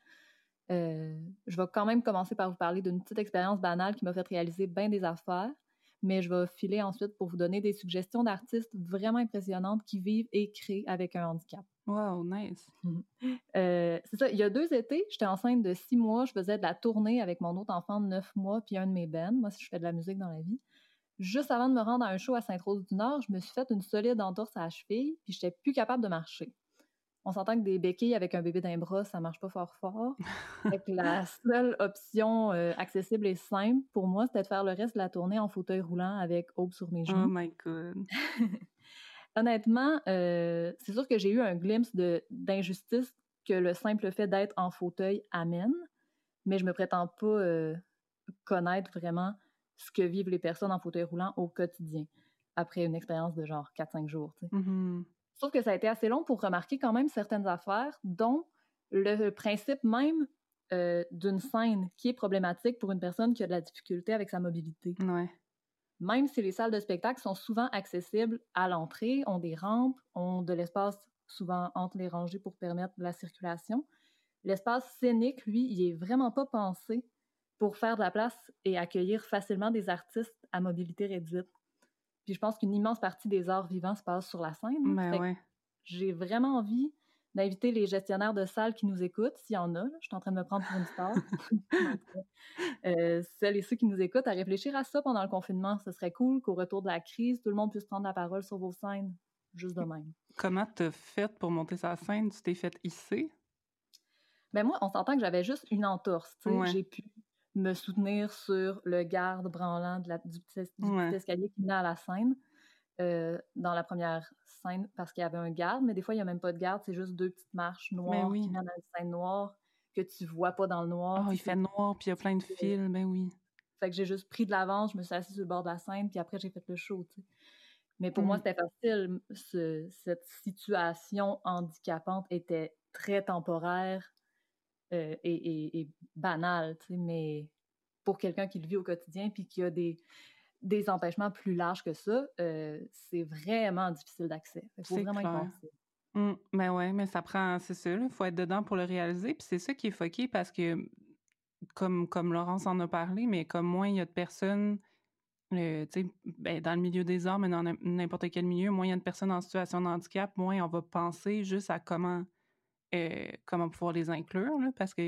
Je vais quand même commencer par vous parler d'une petite expérience banale qui m'a fait réaliser bien des affaires, mais je vais filer ensuite pour vous donner des suggestions d'artistes vraiment impressionnantes qui vivent et créent avec un handicap. Wow, nice! C'est ça, il y a 2 étés, j'étais enceinte de 6 mois, je faisais de la tournée avec mon autre enfant de 9 mois puis un de mes bands. Moi, je fais de la musique dans la vie. Juste avant de me rendre à un show à Sainte-Rose-du-Nord, je me suis fait une solide entorse à la cheville puis j'étais plus capable de marcher. On s'entend que des béquilles avec un bébé d'un bras, ça marche pas fort. Fait que la seule option accessible et simple pour moi, c'était de faire le reste de la tournée en fauteuil roulant avec Aube sur mes genoux. Oh my God! Honnêtement, c'est sûr que j'ai eu un glimpse d'injustice que le simple fait d'être en fauteuil amène, mais je me prétends pas connaître vraiment ce que vivent les personnes en fauteuil roulant au quotidien, après une expérience de genre 4-5 jours. Tu sais. Mm-hmm. Sauf que ça a été assez long pour remarquer quand même certaines affaires, dont le principe même d'une scène qui est problématique pour une personne qui a de la difficulté avec sa mobilité. Ouais. Même si les salles de spectacle sont souvent accessibles à l'entrée, ont des rampes, ont de l'espace souvent entre les rangées pour permettre la circulation, l'espace scénique, lui, il est vraiment pas pensé pour faire de la place et accueillir facilement des artistes à mobilité réduite. Puis je pense qu'une immense partie des arts vivants se passe sur la scène. Ben ouais. J'ai vraiment envie d'inviter les gestionnaires de salles qui nous écoutent, s'il y en a. Là, je suis en train de me prendre pour une star. Celles et ceux qui nous écoutent à réfléchir à ça pendant le confinement. Ce serait cool qu'au retour de la crise, tout le monde puisse prendre la parole sur vos scènes, juste de même. Comment t'as fait pour monter sa scène? Tu t'es fait hisser? Ben moi, on s'entend que j'avais juste une entorse. Ouais. J'ai pu me soutenir sur le garde branlant du petit escalier qui menait à la scène dans la première scène parce qu'il y avait un garde, mais des fois, il n'y a même pas de garde, c'est juste 2 petites marches noires qui mènent à une scène noire que tu vois pas dans le noir. Oh, il fait noir, puis il y a plein de fils, ben oui. Fait que j'ai juste pris de l'avance, je me suis assise sur le bord de la scène, puis après, j'ai fait le show, tu sais. Mais pour moi, c'était facile. Cette situation handicapante était très temporaire et banale, tu sais, mais pour quelqu'un qui le vit au quotidien puis qui a des empêchements plus larges que ça, c'est vraiment difficile d'accès. Il faut vraiment y penser. Ben ouais, mais ça prend, c'est ça, il faut être dedans pour le réaliser. Puis c'est ça qui est fucké parce que, comme Laurence en a parlé, mais comme moi, il y a de personnes, tu sais, ben, dans le milieu des arts, mais dans n'importe quel milieu, moins il y a de personnes en situation de handicap, moins on va penser juste à comment pouvoir les inclure, là, parce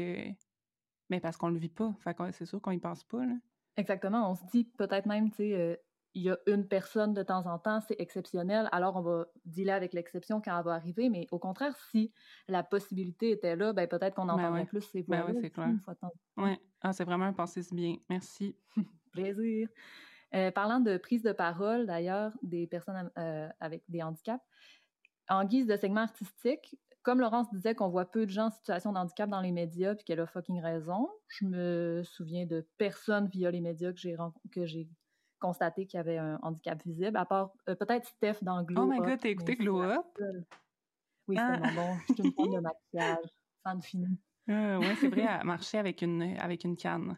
qu'on le vit pas. Fait que c'est sûr qu'on y pense pas, là. Exactement. On se dit peut-être même, tu sais, il y a une personne de temps en temps, c'est exceptionnel, alors on va dealer avec l'exception quand elle va arriver, mais au contraire, si la possibilité était là, ben peut-être qu'on entendrait plus ces voix-là. Ben oui, c'est clair. Ouais. Ah, c'est vraiment un pensée si bien. Merci. Plaisir. Parlant de prise de parole, d'ailleurs, des personnes avec des handicaps, en guise de segment artistique, comme Laurence disait qu'on voit peu de gens en situation de handicap dans les médias puis qu'elle a fucking raison, je me souviens de personne via les médias que j'ai constaté qu'il y avait un handicap visible, à part peut-être Steph dans Glow Up. Oh my God, t'as écouté Glow Up? Oui, c'est tellement bon. Je suis une fan de maquillage. Fan fini. Oui, c'est vrai, elle marchait avec une canne.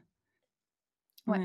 Ouais.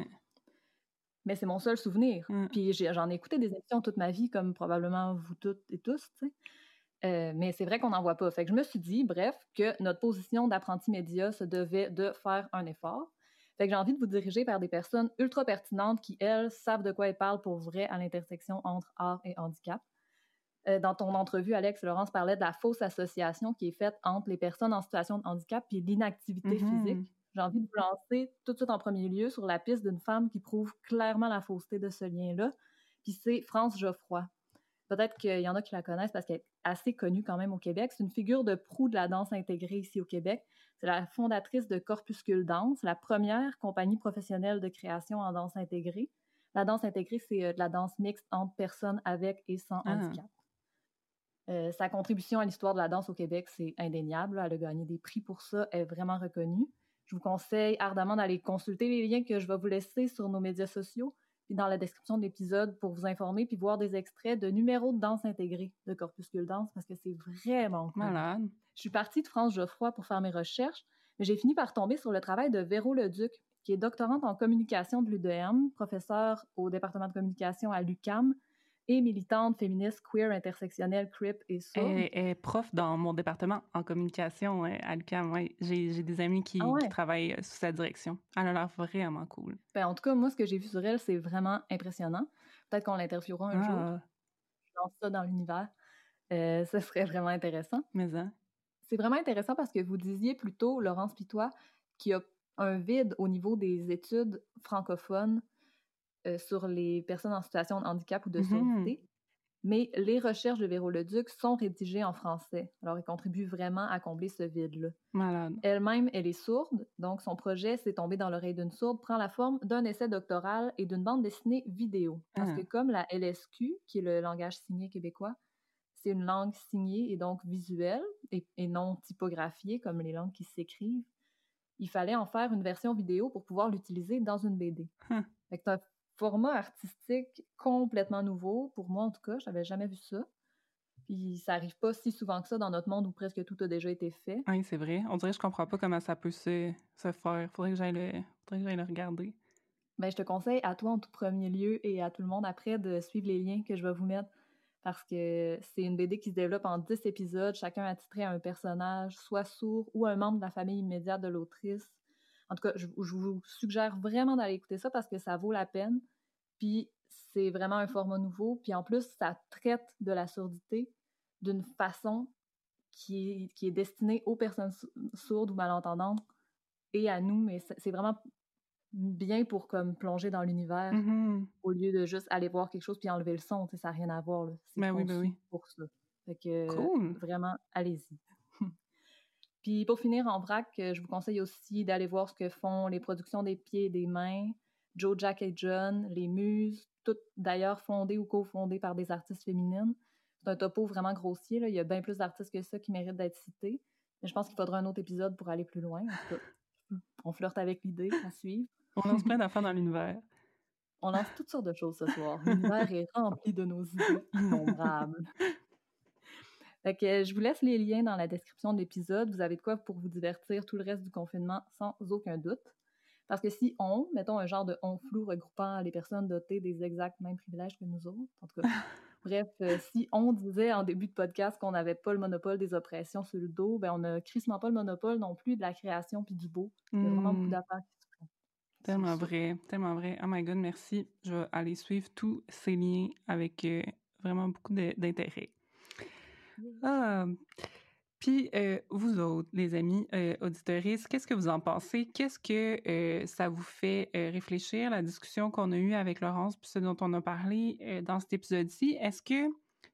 Mais c'est mon seul souvenir. Puis j'en ai écouté des émissions toute ma vie, comme probablement vous toutes et tous, tu sais. Mais c'est vrai qu'on n'en voit pas. Fait que je me suis dit, bref, que notre position d'apprenti média se devait de faire un effort. Fait que j'ai envie de vous diriger vers des personnes ultra pertinentes qui, elles, savent de quoi elles parlent pour vrai à l'intersection entre art et handicap. Dans ton entrevue, Alex, Laurence parlait de la fausse association qui est faite entre les personnes en situation de handicap et l'inactivité physique. J'ai envie de vous lancer tout de suite en premier lieu sur la piste d'une femme qui prouve clairement la fausseté de ce lien-là. Puis c'est France Geoffroy. Peut-être qu'il y en a qui la connaissent parce qu'elle est assez connue quand même au Québec. C'est une figure de proue de la danse intégrée ici au Québec. C'est la fondatrice de Corpuscule Danse, la première compagnie professionnelle de création en danse intégrée. La danse intégrée, c'est de la danse mixte entre personnes avec et sans handicap. Sa contribution à l'histoire de la danse au Québec, c'est indéniable. Elle a gagné des prix pour ça, elle est vraiment reconnue. Je vous conseille ardemment d'aller consulter les liens que je vais vous laisser sur nos médias sociaux puis dans la description de l'épisode pour vous informer puis voir des extraits de numéros de danse intégrée de Corpuscule Danse parce que c'est vraiment cool. Malade. Je suis partie de France Geoffroy pour faire mes recherches, mais j'ai fini par tomber sur le travail de Véro Leduc, qui est doctorante en communication de l'UDM, professeure au département de communication à l'UQAM et militante féministe queer intersectionnelle CRIP et sourde. Elle est prof dans mon département en communication à l'UQAM. Ouais. J'ai des amis qui travaillent sous sa direction. Elle a l'air vraiment cool. Ben, en tout cas, moi, ce que j'ai vu sur elle, c'est vraiment impressionnant. Peut-être qu'on l'interviewera un jour. Je lance ça dans l'univers. Ce serait vraiment intéressant. Mais ça. C'est vraiment intéressant parce que vous disiez plus tôt, Laurence Pitois, qu'il y a un vide au niveau des études francophones sur les personnes en situation de handicap ou de surdité. Mais les recherches de Véro Leduc sont rédigées en français. Alors, elle contribue vraiment à combler ce vide-là. Malade. Elle-même, elle est sourde, donc son projet, C'est tombé dans l'oreille d'une sourde, prend la forme d'un essai doctoral et d'une bande dessinée vidéo. Parce que comme la LSQ, qui est le langage signé québécois, c'est une langue signée et donc visuelle et non typographiée comme les langues qui s'écrivent, il fallait en faire une version vidéo pour pouvoir l'utiliser dans une BD. Fait que c'est un format artistique complètement nouveau, pour moi en tout cas, j'avais jamais vu ça. Puis ça arrive pas si souvent que ça dans notre monde où presque tout a déjà été fait. Oui, c'est vrai. On dirait que je comprends pas comment ça peut se faire. Faudrait que j'aille le regarder. Ben, je te conseille à toi en tout premier lieu et à tout le monde après de suivre les liens que je vais vous mettre parce que c'est une BD qui se développe en 10 épisodes, chacun attitré à un personnage, soit sourd ou un membre de la famille immédiate de l'autrice. En tout cas, je vous suggère vraiment d'aller écouter ça parce que ça vaut la peine. Puis c'est vraiment un format nouveau. Puis en plus, ça traite de la surdité d'une façon qui est destinée aux personnes sourdes ou malentendantes et à nous, mais c'est vraiment bien pour comme plonger dans l'univers au lieu de juste aller voir quelque chose puis enlever le son, ça n'a rien à voir, là. C'est conçu pour ça. Fait que vraiment, allez-y. Puis pour finir en vrac, je vous conseille aussi d'aller voir ce que font les productions des pieds et des mains, Joe, Jack et John, les Muses, toutes d'ailleurs fondées ou cofondées par des artistes féminines. C'est un topo vraiment grossier, là. Il y a bien plus d'artistes que ça qui méritent d'être cités. Mais je pense qu'il faudra un autre épisode pour aller plus loin. En tout cas, on flirte avec l'idée à suivre. On lance plein d'affaires dans l'univers. On lance toutes sortes de choses ce soir. L'univers est rempli de nos idées innombrables. Fait que je vous laisse les liens dans la description de l'épisode. Vous avez de quoi pour vous divertir tout le reste du confinement sans aucun doute. Parce que si on, mettons un genre de on flou regroupant les personnes dotées des exacts mêmes privilèges que nous autres, en tout cas, bref, si on disait en début de podcast qu'on n'avait pas le monopole des oppressions sur le dos, ben on n'a crissement pas le monopole non plus de la création puis du beau. Il y a vraiment beaucoup d'affaires qui se font. Tellement vrai, tellement vrai. Oh my God, merci. Je vais aller suivre tous ces liens avec vraiment beaucoup d'intérêt. Puis, vous autres, les amis auditeuristes, qu'est-ce que vous en pensez? Qu'est-ce que ça vous fait réfléchir, la discussion qu'on a eue avec Laurence, puis ce dont on a parlé dans cet épisode-ci? Est-ce que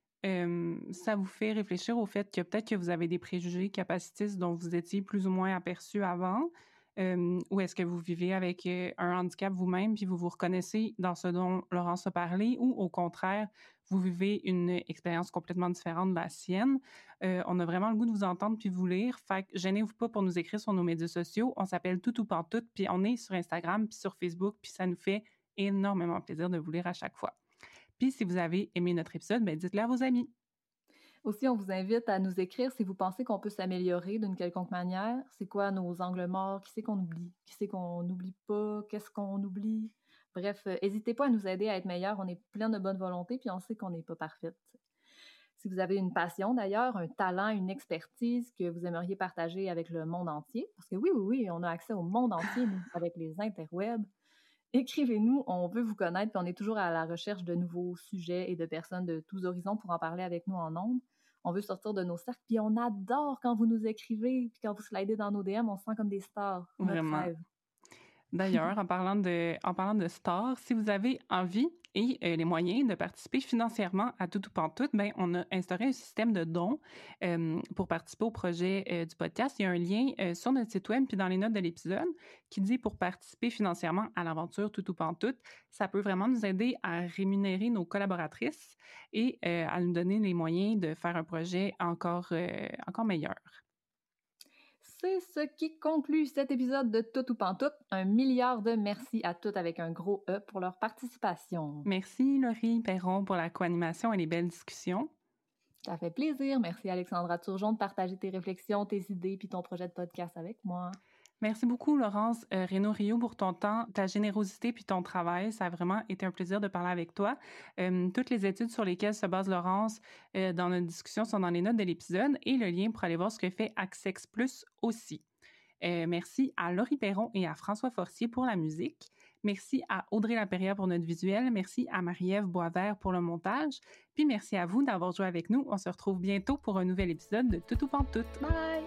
ça vous fait réfléchir au fait que peut-être que vous avez des préjugés capacitistes dont vous étiez plus ou moins aperçus avant? Ou est-ce que vous vivez avec un handicap vous-même puis vous vous reconnaissez dans ce dont Laurence a parlé, ou au contraire, vous vivez une expérience complètement différente de la sienne? On a vraiment le goût de vous entendre puis vous lire. Fait que gênez-vous pas pour nous écrire sur nos médias sociaux. On s'appelle Tout ou Pantoute, puis on est sur Instagram puis sur Facebook, puis ça nous fait énormément plaisir de vous lire à chaque fois. Puis si vous avez aimé notre épisode, ben dites-le à vos amis. Aussi, on vous invite à nous écrire si vous pensez qu'on peut s'améliorer d'une quelconque manière. C'est quoi nos angles morts? Qui c'est qu'on oublie? Qui c'est qu'on n'oublie pas? Qu'est-ce qu'on oublie? Bref, n'hésitez pas à nous aider à être meilleurs. On est plein de bonne volonté, puis on sait qu'on n'est pas parfaite. Si vous avez une passion d'ailleurs, un talent, une expertise que vous aimeriez partager avec le monde entier, parce que oui, on a accès au monde entier, nous, avec les interwebs, écrivez-nous, on veut vous connaître, puis on est toujours à la recherche de nouveaux sujets et de personnes de tous horizons pour en parler avec nous en ondes. On veut sortir de nos cercles, puis on adore quand vous nous écrivez, puis quand vous slidez dans nos DM, on se sent comme des stars. Vraiment. Notre rêve. D'ailleurs, en parlant de stars, si vous avez envie et les moyens de participer financièrement à Tout ou Pantoute, ben on a instauré un système de dons pour participer au projet du podcast. Il y a un lien sur notre site web puis dans les notes de l'épisode qui dit pour participer financièrement à l'aventure Tout ou Pantoute. Ça peut vraiment nous aider à rémunérer nos collaboratrices et à nous donner les moyens de faire un projet encore meilleur. C'est ce qui conclut cet épisode de Tout ou Pantoute. 1 milliard de merci à toutes avec un gros E pour leur participation. Merci Laurie Perron pour la co-animation et les belles discussions. Ça fait plaisir. Merci Alexandra Turgeon de partager tes réflexions, tes idées puis ton projet de podcast avec moi. Merci beaucoup, Laurence Reynaud-Rio, pour ton temps, ta générosité puis ton travail. Ça a vraiment été un plaisir de parler avec toi. Toutes les études sur lesquelles se base Laurence dans notre discussion sont dans les notes de l'épisode et le lien pour aller voir ce que fait Access Plus aussi. Merci à Laurie Perron et à François Forcier pour la musique. Merci à Audrey Laperrière pour notre visuel. Merci à Marie-Ève Boisvert pour le montage. Puis merci à vous d'avoir joué avec nous. On se retrouve bientôt pour un nouvel épisode de Tout ou Pantoute. Bye!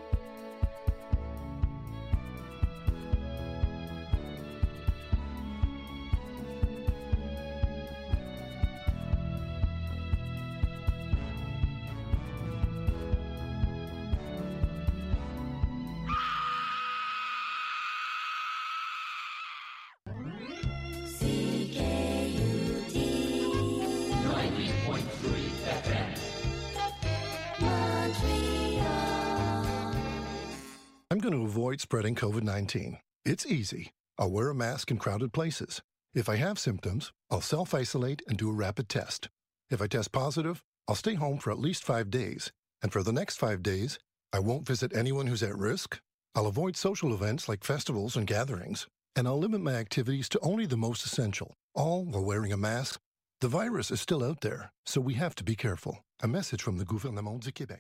I'm going to avoid spreading COVID-19. It's easy. I'll wear a mask in crowded places. If I have symptoms, I'll self-isolate and do a rapid test. If I test positive, I'll stay home for at least 5 days. And for the next 5 days, I won't visit anyone who's at risk. I'll avoid social events like festivals and gatherings. And I'll limit my activities to only the most essential, all while wearing a mask. The virus is still out there, so we have to be careful. A message from the Gouvernement du Québec.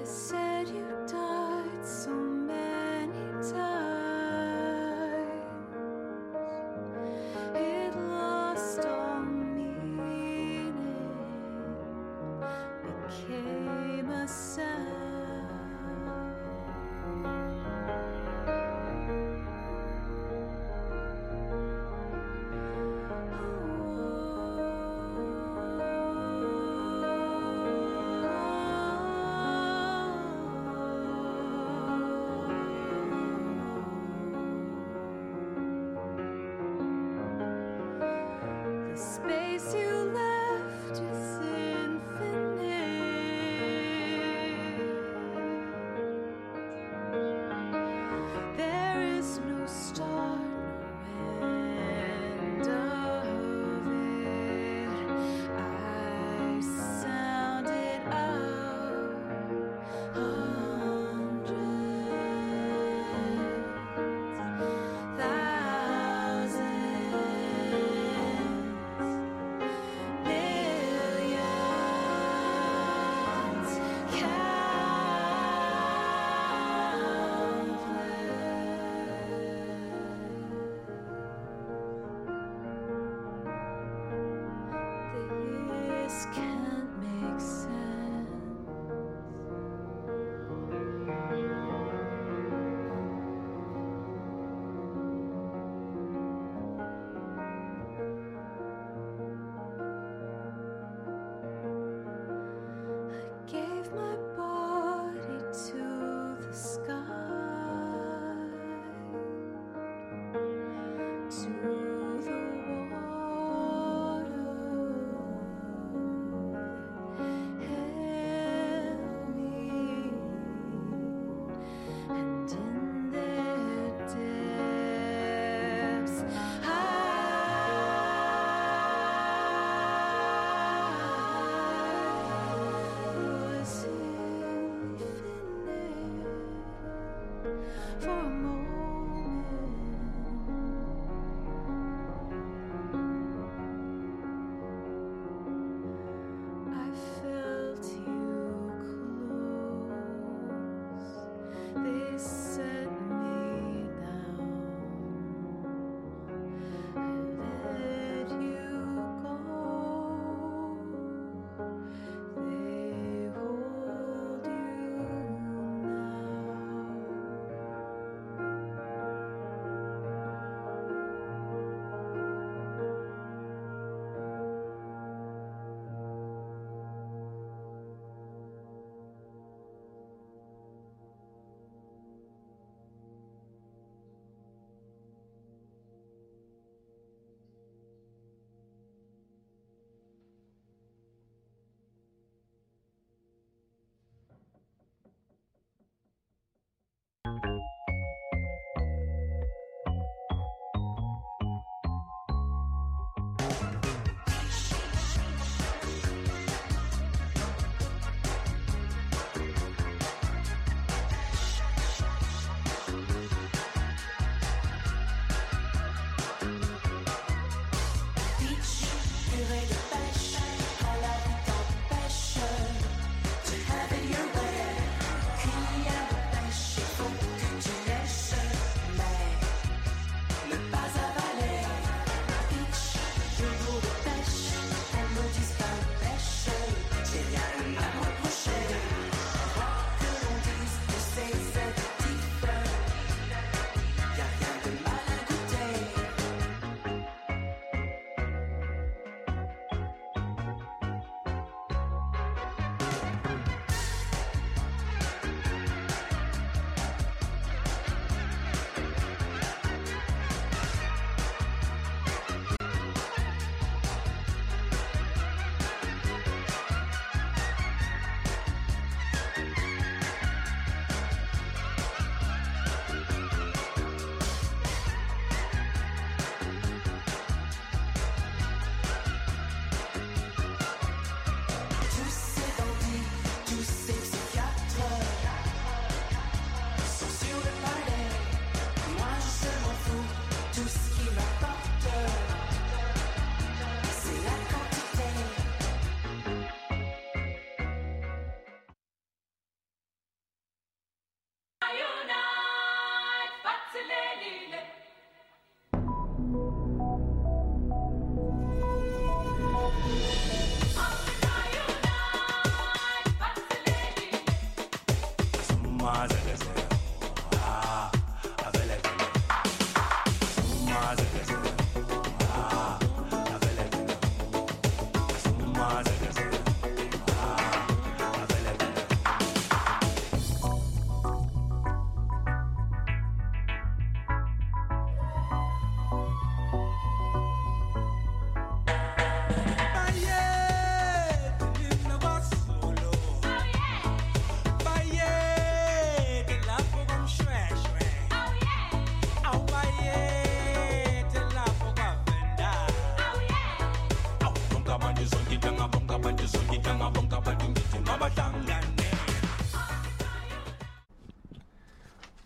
said you died so many times. It lost all meaning, became a sound.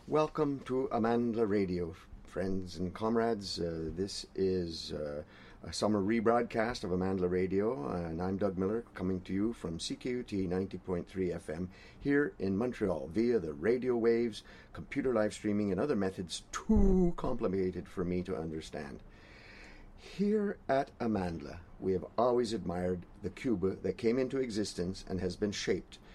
Welcome to Amandla Radio, friends and comrades. This is a summer rebroadcast of Amandla Radio, and I'm Doug Miller, coming to you from CKUT 90.3 FM here in Montreal via the radio waves, computer live streaming, and other methods too complicated for me to understand. Here at Amandla, we have always admired the Cuba that came into existence and has been shaped